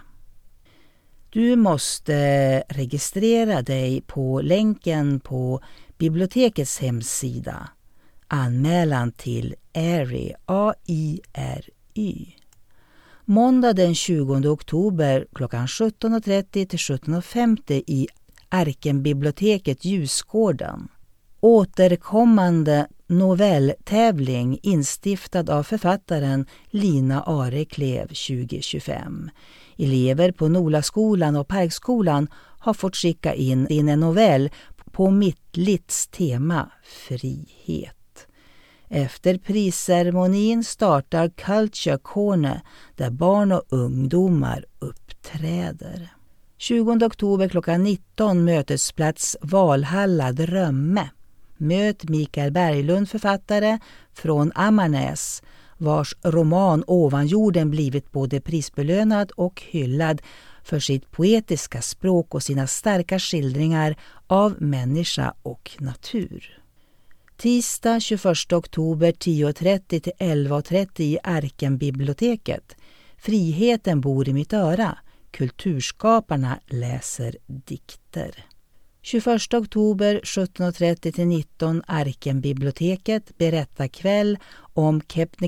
Du måste registrera dig på länken på bibliotekets hemsida. Anmälan till AIRY, A-I-R-Y. Måndag den 20 oktober klockan 17.30 till 17.50 i Arkenbiblioteket Ljusgården. Återkommande novelltävling instiftad av författaren Lina Areklev 2025. Elever på Nolaskolan och Parkskolan har fått skicka in en novell på Mittlits tema frihet. Efter prisceremonin startar Culture Corner där barn och ungdomar uppträder. 20 oktober klockan 19 mötesplats Valhalla Drömme. Möt Mikael Berglund, författare från Ammarnäs, vars roman Ovanjorden blivit både prisbelönad och hyllad för sitt poetiska språk och sina starka skildringar av människa och natur. Tisdag 21 oktober 10.30 till 11.30 i Arkenbiblioteket. Friheten bor i mitt öra. Kulturskaparna läser dikter. 21 oktober 17.30 till 19 Arkenbiblioteket berättarkväll om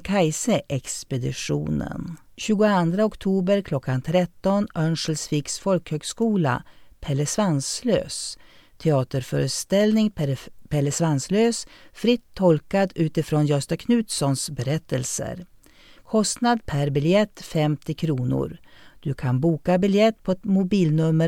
Kebnekaise-expeditionen. 22 oktober klockan 13 Örnsköldsviks folkhögskola Pelle Svanslös. Teaterföreställning Pelle Svanslös, fritt tolkad utifrån Gösta Knutssons berättelser. Kostnad per biljett 50 kronor. Du kan boka biljett på ett mobilnummer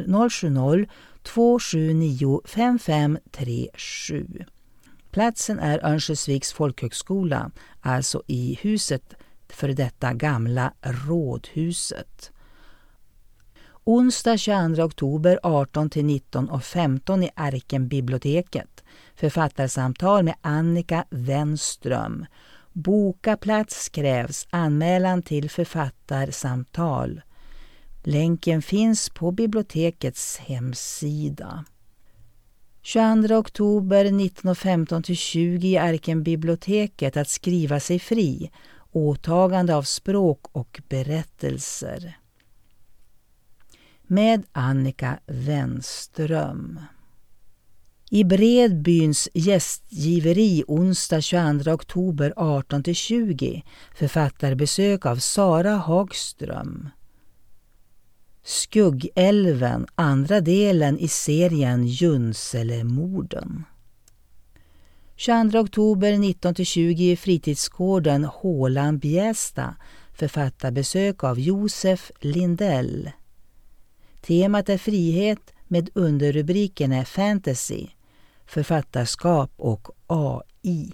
070-279-5537. Platsen är Örnsköldsviks folkhögskola, alltså i huset för detta gamla rådhuset. Onsdag 22 oktober 18-19:15 i Arkenbiblioteket. Författarsamtal med Annika Wenström. Boka plats krävs. Anmälan till författarsamtal. Länken finns på bibliotekets hemsida. 22 oktober 19:15-20 i Arkenbiblioteket att skriva sig fri. Åtagande av språk och berättelser. Med Annika Wenström. I Bredbyns gästgiveri onsdag 22 oktober 18-20 författarbesök av Sara Hagström. Skuggälven, andra delen i serien Junselemorden. 22 oktober 19-20 fritidsgården Håland Bjästa, författarbesök av Josef Lindell. Temat är frihet med underrubriken är fantasy, författarskap och AI.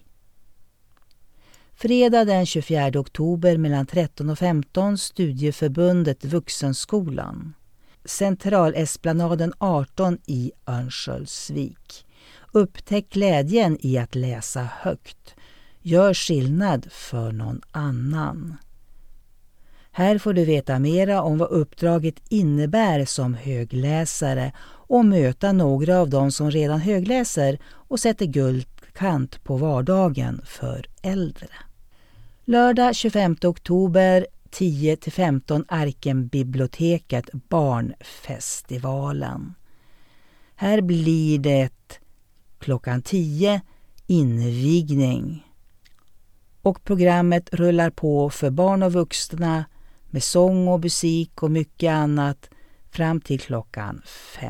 Fredag den 24 oktober mellan 13 och 15 Studieförbundet Vuxenskolan. Centralesplanaden 18 i Örnsköldsvik. Upptäck glädjen i att läsa högt. Gör skillnad för någon annan. Här får du veta mera om vad uppdraget innebär som högläsare och möta några av dem som redan högläser och sätter guldkant på vardagen för äldre. Lördag 25 oktober 10-15 Arkenbiblioteket Barnfestivalen. Här blir det klockan 10 invigning. Och programmet rullar på för barn och vuxna med sång och musik och mycket annat fram till klockan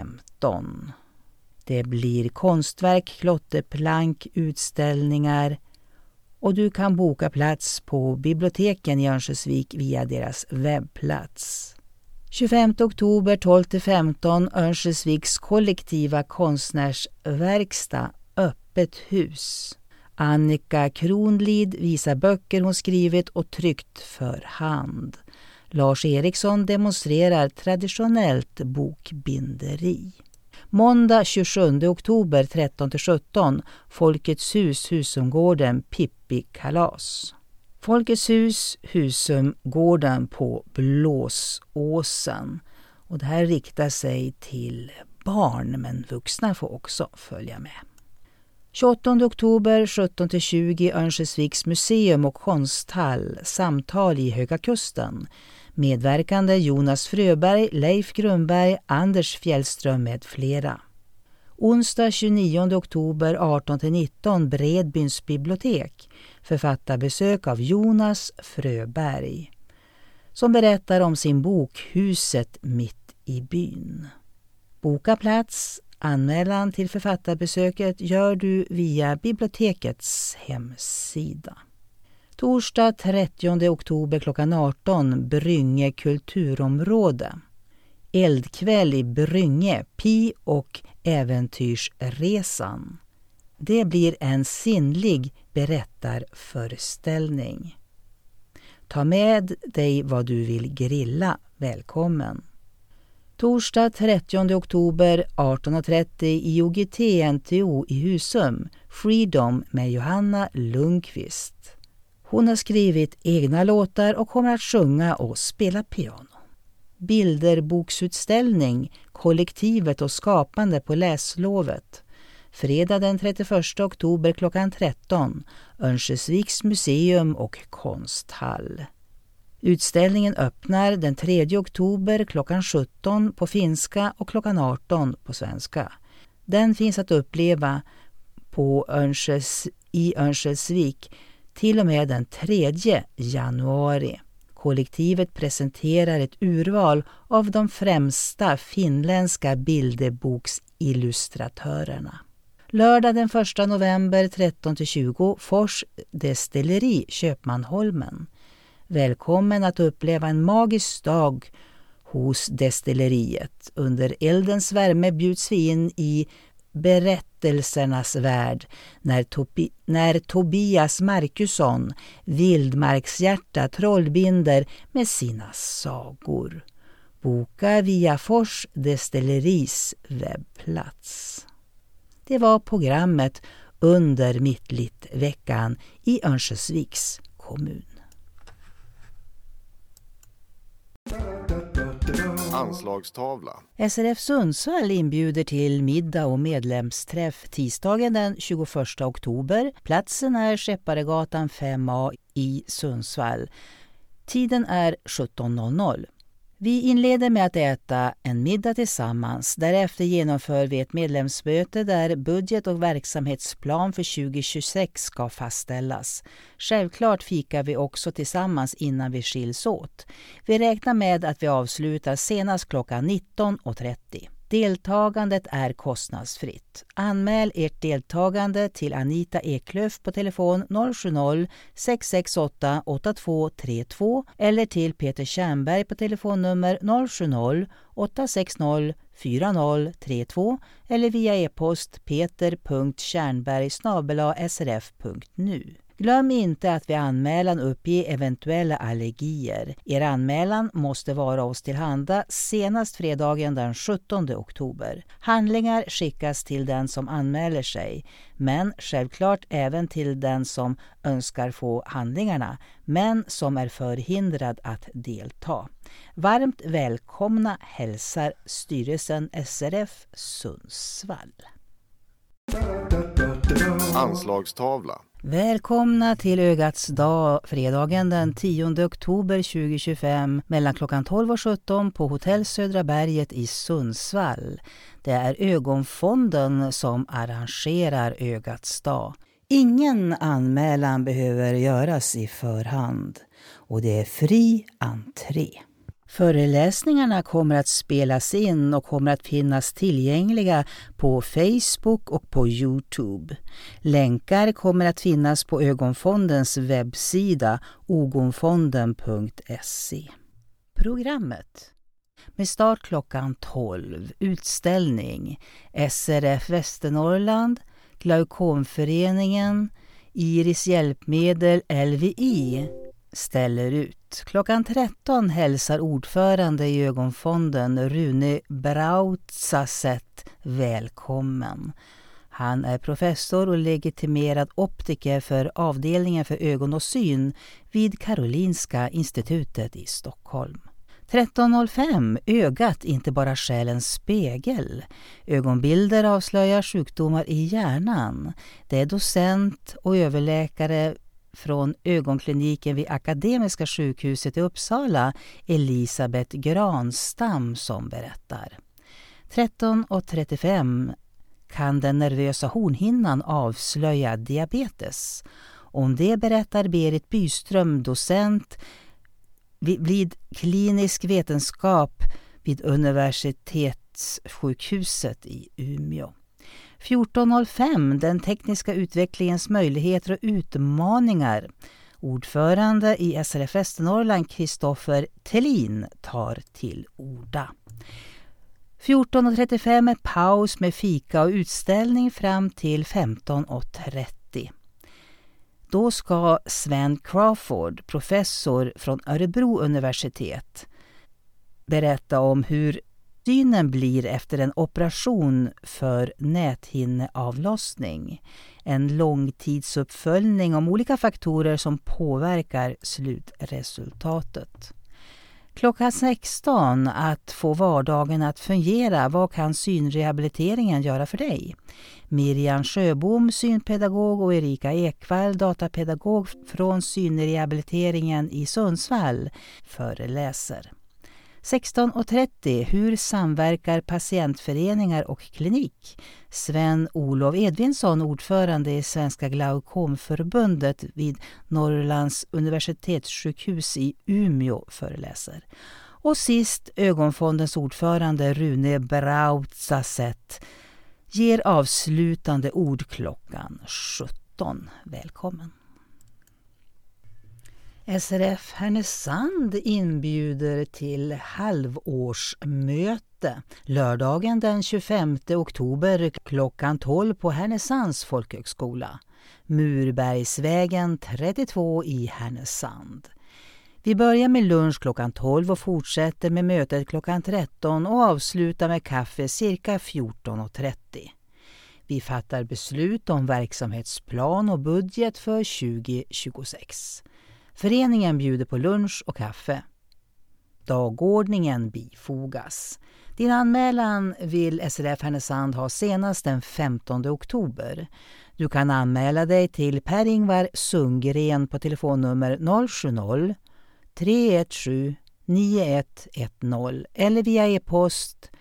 15. Det blir konstverk, klotterplank, utställningar och du kan boka plats på biblioteken i Örnsköldsvik via deras webbplats. 25 oktober 12-15 Örnsköldsviks kollektiva konstnärsverkstad Öppet hus. Annika Kronlid visar böcker hon skrivit och tryckt för hand. Lars Eriksson demonstrerar traditionellt bokbinderi. Måndag 27 oktober 13-17 Folkets hus Husumgården Pippi kalas. Folkets hus Husumgården på Blåsåsen. Och det här riktar sig till barn men vuxna får också följa med. 28 oktober 17-20 Örnsköldsviks museum och konsthall samtal i Höga Kusten. Medverkande Jonas Fröberg, Leif Grundberg, Anders Fjällström med flera. Onsdag 29 oktober 18-19 Bredbyns bibliotek. Författarbesök av Jonas Fröberg som berättar om sin bok Huset mitt i byn. Boka plats. Anmälan till författarbesöket gör du via bibliotekets hemsida. Torsdag 30 oktober klockan 18 Brynge kulturområde. Eldkväll i Brynge, Pi och äventyrsresan. Det blir en sinnlig berättarföreställning. Ta med dig vad du vill grilla. Välkommen. Torsdag 30 oktober 18.30 i OGT NTO i Husum, Freedom med Johanna Lundqvist. Hon har skrivit egna låtar och kommer att sjunga och spela piano. Bilderboksutställning, kollektivet och skapande på läslovet. Fredag den 31 oktober klockan 13, Örnsköldsviks museum och konsthall. Utställningen öppnar den 3 oktober klockan 17 på finska och klockan 18 på svenska. Den finns att uppleva i Örnsköldsvik till och med den 3 januari. Kollektivet presenterar ett urval av de främsta finländska bilderboksillustratörerna. Lördag den 1 november 13-20 Fors destilleri Köpmanholmen. Välkommen att uppleva en magisk dag hos destilleriet. Under eldens värme bjuds vi in i berättelsernas värld när Tobias Markusson, vildmarkshjärta, trollbinder med sina sagor. Boka via Fors destilleris webbplats. Det var programmet under Mittlitt-veckan i Örnsköldsviks kommun. Anslagstavla. SRF Sundsvall inbjuder till middag och medlemsträff tisdagen den 21 oktober. Platsen är Skepparegatan 5A i Sundsvall. Tiden är 17.00. Vi inleder med att äta en middag tillsammans. Därefter genomför vi ett medlemsmöte där budget och verksamhetsplan för 2026 ska fastställas. Självklart fikar vi också tillsammans innan vi skiljs åt. Vi räknar med att vi avslutar senast klockan 19.30. Deltagandet är kostnadsfritt. Anmäl ert deltagande till Anita Eklöf på telefon 070-668 8232 eller till Peter Tjernberg på telefonnummer 070-860 4032 eller via e-post peter.tjernberg@srf.nu. Glöm inte att vid anmälan uppge eventuella allergier. Er anmälan måste vara oss tillhanda senast fredagen den 17 oktober. Handlingar skickas till den som anmäler sig, men självklart även till den som önskar få handlingarna, men som är förhindrad att delta. Varmt välkomna hälsar styrelsen SRF Sundsvall. Anslagstavla. Välkomna till Ögats dag, fredagen den 10 oktober 2025 mellan klockan 12 och 17 på Hotell Södra Berget i Sundsvall. Det är Ögonfonden som arrangerar Ögats dag. Ingen anmälan behöver göras i förhand och det är fri entré. Föreläsningarna kommer att spelas in och kommer att finnas tillgängliga på Facebook och på YouTube. Länkar kommer att finnas på Ögonfondens webbsida ogonfonden.se. Programmet. Med start klockan 12. Utställning. SRF Västernorrland, Glaukomföreningen, Iris Hjälpmedel LVI ställer ut. Klockan 13 hälsar ordförande i Ögonfonden Rune Brautsaset välkommen. Han är professor och legitimerad optiker för avdelningen för ögon och syn vid Karolinska institutet i Stockholm. 13.05. Ögat, inte bara själens spegel. Ögonbilder avslöjar sjukdomar i hjärnan. Det är docent och överläkare från ögonkliniken vid Akademiska sjukhuset i Uppsala, Elisabeth Granstam, som berättar. 13.35 kan den nervösa hornhinnan avslöja diabetes. Om det berättar Berit Byström, docent vid klinisk vetenskap vid universitetssjukhuset i Umeå. 14.05. Den tekniska utvecklingens möjligheter och utmaningar. Ordförande i SRF Västernorrland, Kristoffer Tellin, tar till orda. 14.35 är paus med fika och utställning fram till 15.30. Då ska Sven Crawford, professor från Örebro universitet, berätta om hur synen blir efter en operation för näthinneavlossning. En långtidsuppföljning om olika faktorer som påverkar slutresultatet. Klockan 16, att få vardagen att fungera. Vad kan synrehabiliteringen göra för dig? Miriam Sjöbom, synpedagog, och Erika Ekvall, datapedagog från synrehabiliteringen i Sundsvall, föreläser. 16.30. Hur samverkar patientföreningar och klinik? Sven-Olof Edvinsson, ordförande i Svenska Glaukomförbundet vid Norrlands universitetssjukhus i Umeå, föreläser. Och sist, Ögonfondens ordförande Rune Brautsaset ger avslutande ord klockan 17. Välkommen. SRF Härnösand inbjuder till halvårsmöte lördagen den 25 oktober klockan 12 på Härnösands folkhögskola, Murbergsvägen 32 i Härnösand. Vi börjar med lunch klockan 12 och fortsätter med mötet klockan 13 och avslutar med kaffe cirka 14.30. Vi fattar beslut om verksamhetsplan och budget för 2026. Föreningen bjuder på lunch och kaffe. Dagordningen bifogas. Din anmälan vill SRF Härnösand ha senast den 15 oktober. Du kan anmäla dig till Per-Ingvar Sundgren på telefonnummer 070 317 9110 eller via e-post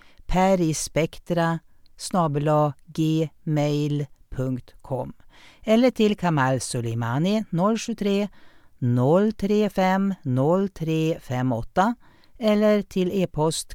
perispektra@gmail.com eller till Kamal Soleimani 073 035 0358 eller till e-post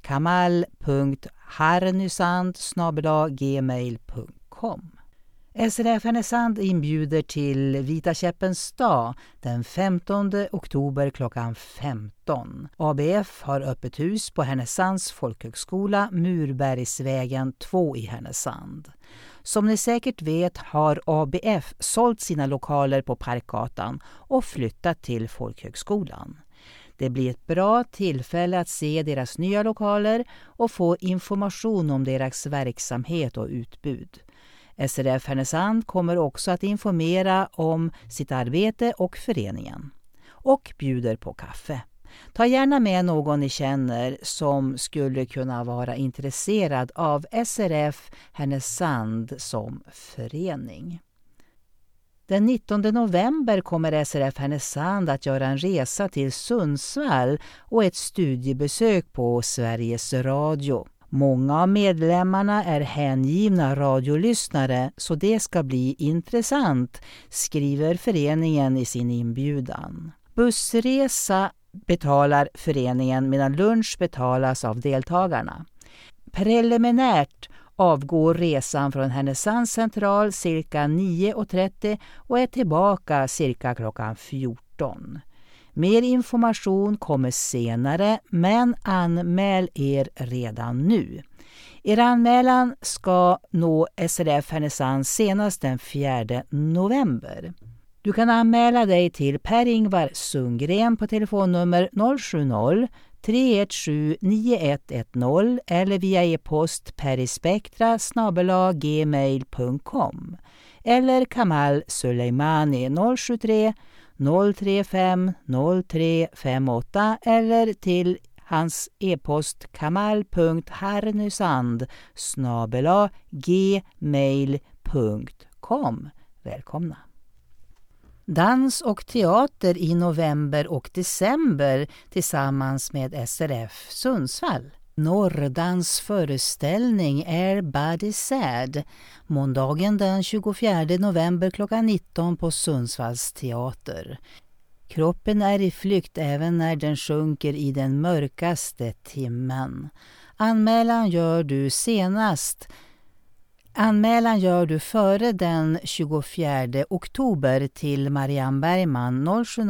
kamal.harnysand@gmail.com. SRF Härnösand inbjuder till Vita käppens dag den 15 oktober klockan 15. ABF har öppet hus på Härnösands folkhögskola Murbergsvägen 2 i Härnösand. Som ni säkert vet har ABF sålt sina lokaler på Parkgatan och flyttat till folkhögskolan. Det blir ett bra tillfälle att se deras nya lokaler och få information om deras verksamhet och utbud. SRF Härnösand kommer också att informera om sitt arbete och föreningen. Och bjuder på kaffe. Ta gärna med någon ni känner som skulle kunna vara intresserad av SRF Härnösand som förening. Den 19 november kommer SRF Härnösand att göra en resa till Sundsvall och ett studiebesök på Sveriges Radio. Många av medlemmarna är hängivna radiolyssnare så det ska bli intressant, skriver föreningen i sin inbjudan. Bussresa betalar föreningen medan lunch betalas av deltagarna. Preliminärt avgår resan från Härnösands central cirka 9.30 och är tillbaka cirka klockan 14. Mer information kommer senare, men anmäl er redan nu. Er anmälan ska nå SRF Härnösand senast den 4 november. Du kan anmäla dig till Per-Ingvar Sundgren på telefonnummer 070-317-9110 eller via e-post perispektra@gmail.com eller Kamal Suleimani 073 035 0358 eller till hans e-post kamal.harnysand@gmail.com. Välkomna! Dans och teater i november och december tillsammans med SRF Sundsvall. Norrdans föreställning är Body Sad, måndagen den 24 november klockan 19 på Sundsvalls teater. Kroppen är i flykt även när den sjunker i den mörkaste timmen. Anmälan gör du före den 24 oktober till Marianne Bergman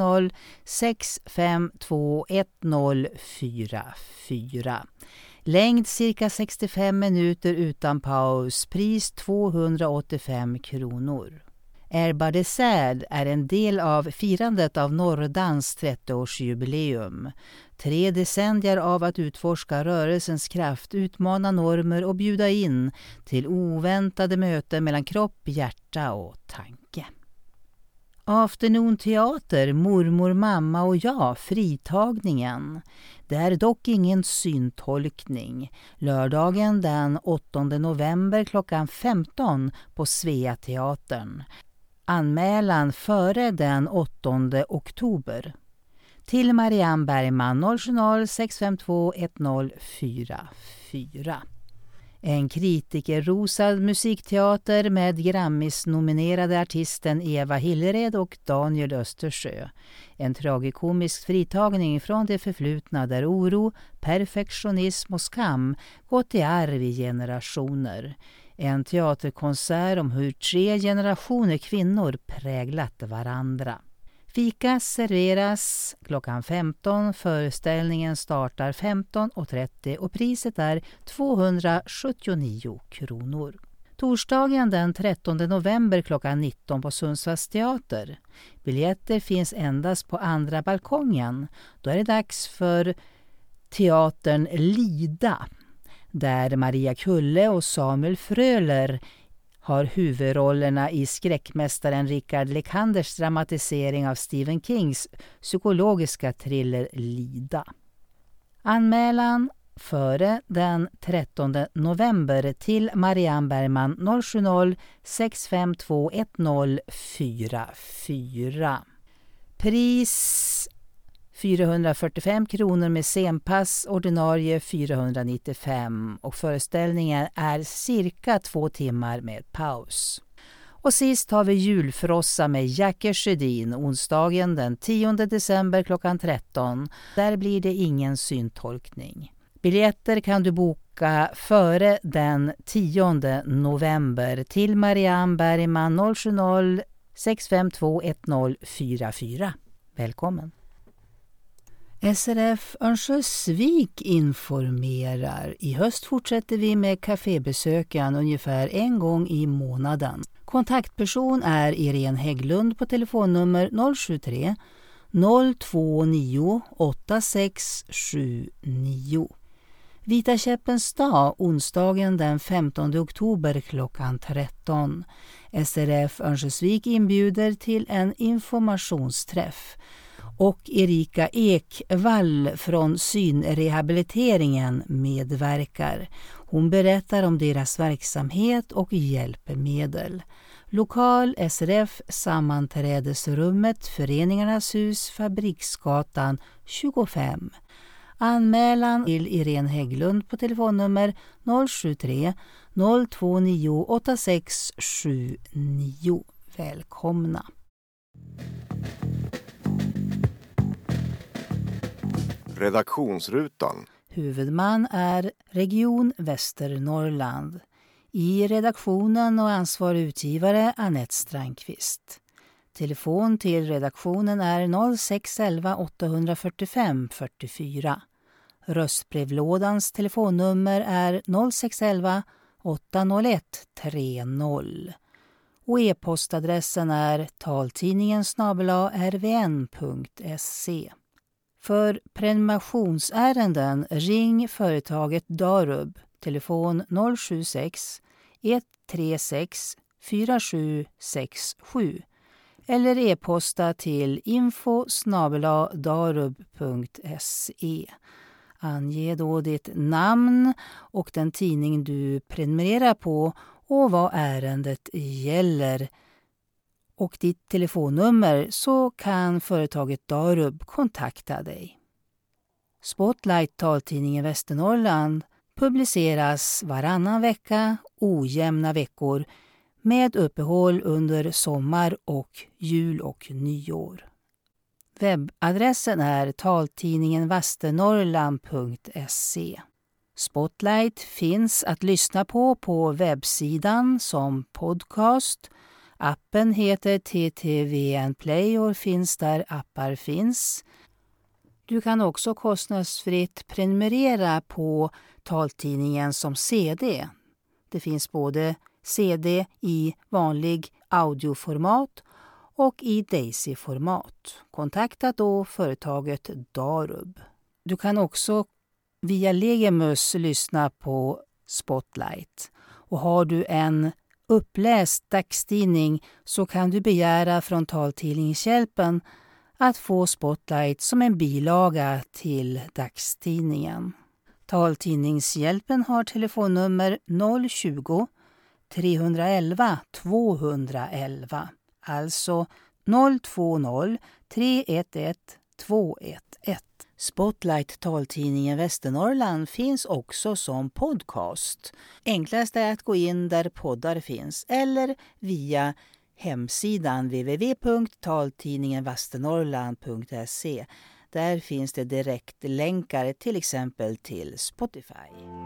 070-6521044. Längd cirka 65 minuter utan paus, pris 285 kronor. Body Sad är en del av firandet av Norrdans 30-årsjubileum. 3 decennier av att utforska rörelsens kraft, utmana normer och bjuda in till oväntade möten mellan kropp, hjärta och tanke. Afternoon-teater, Mormor, mamma och jag, fritagningen. Det är dock ingen syntolkning. Lördagen den 8 november klockan 15 på Svea teatern. Anmälan före den 8 oktober. Till Marianne Bergman 070-6521044. En kritikerrosad musikteater med Grammis-nominerade artisten Eva Hillered och Daniel Östersjö. En tragikomisk fritagning från det förflutna där oro, perfektionism och skam gått i arv i generationer. En teaterkonsert om hur 3 generationer kvinnor präglat varandra. Fika serveras klockan 15, föreställningen startar 15.30 och priset är 279 kronor. Torsdagen den 13 november klockan 19 på Sundsvalls teater. Biljetter finns endast på andra balkongen. Då är det dags för teatern Lida, där Maria Kulle och Samuel Fröler har huvudrollerna i skräckmästaren Richard Lekanders dramatisering av Stephen Kings psykologiska thriller Lida. Anmälan före den 13 november till Marianne Bergman 070-6521044. Pris 445 kronor med scenpass, ordinarie 495 och föreställningen är cirka 2 timmar med paus. Och sist har vi julfrossa med Jackie Sjödin onsdagen den 10 december klockan 13. Där blir det ingen syntolkning. Biljetter kan du boka före den 10 november till Marianne Bergman 070 652 1044. Välkommen! SRF Örnsköldsvik informerar. I höst fortsätter vi med kafébesöken ungefär en gång i månaden. Kontaktperson är Irene Hägglund på telefonnummer 073 029 8679. Vita käppens dag onsdagen den 15 oktober klockan 13. SRF Örnsköldsvik inbjuder till en informationsträff. Och Erika Ekvall från synrehabiliteringen medverkar. Hon berättar om deras verksamhet och hjälpmedel. Lokal SRF sammanträdesrummet Föreningarnas hus Fabriksgatan 25. Anmälan till Irene Hägglund på telefonnummer 073 029 8679. Välkomna! Redaktionsrutan. Huvudman är Region Västernorrland. I redaktionen och ansvarig utgivare Anette Strandqvist. Telefon till redaktionen är 0611 845 44. Röstbrevlådans telefonnummer är 0611 801 30. Och e-postadressen är taltidningen@rvn.se. För prenumerationsärenden ring företaget Darub, telefon 076 136 4767 eller e-posta till info@darub.se. Ange då ditt namn och den tidning du prenumererar på och vad ärendet gäller och ditt telefonnummer, så kan företaget Darub kontakta dig. Spotlight, taltidningen Västernorrland, publiceras varannan vecka, ojämna veckor, med uppehåll under sommar och jul och nyår. Webbadressen är taltidningenvasternorrland.se. Spotlight finns att lyssna på webbsidan som podcast. Appen heter TTVN Play och finns där appar finns. Du kan också kostnadsfritt prenumerera på taltidningen som CD. Det finns både CD i vanlig audioformat och i Daisy-format. Kontakta då företaget Darub. Du kan också via Legemus lyssna på Spotlight. Och har du en uppläst dagstidning så kan du begära från Taltidningshjälpen att få Spotlight som en bilaga till dagstidningen. Taltidningshjälpen har telefonnummer 020 311 211, alltså 020 311 211. Spotlight, taltidningen Västernorrland, finns också som podcast. Enklast är att gå in där poddar finns eller via hemsidan www.taltidningenvasternorrland.se. Där finns det direkt länkar till exempel till Spotify.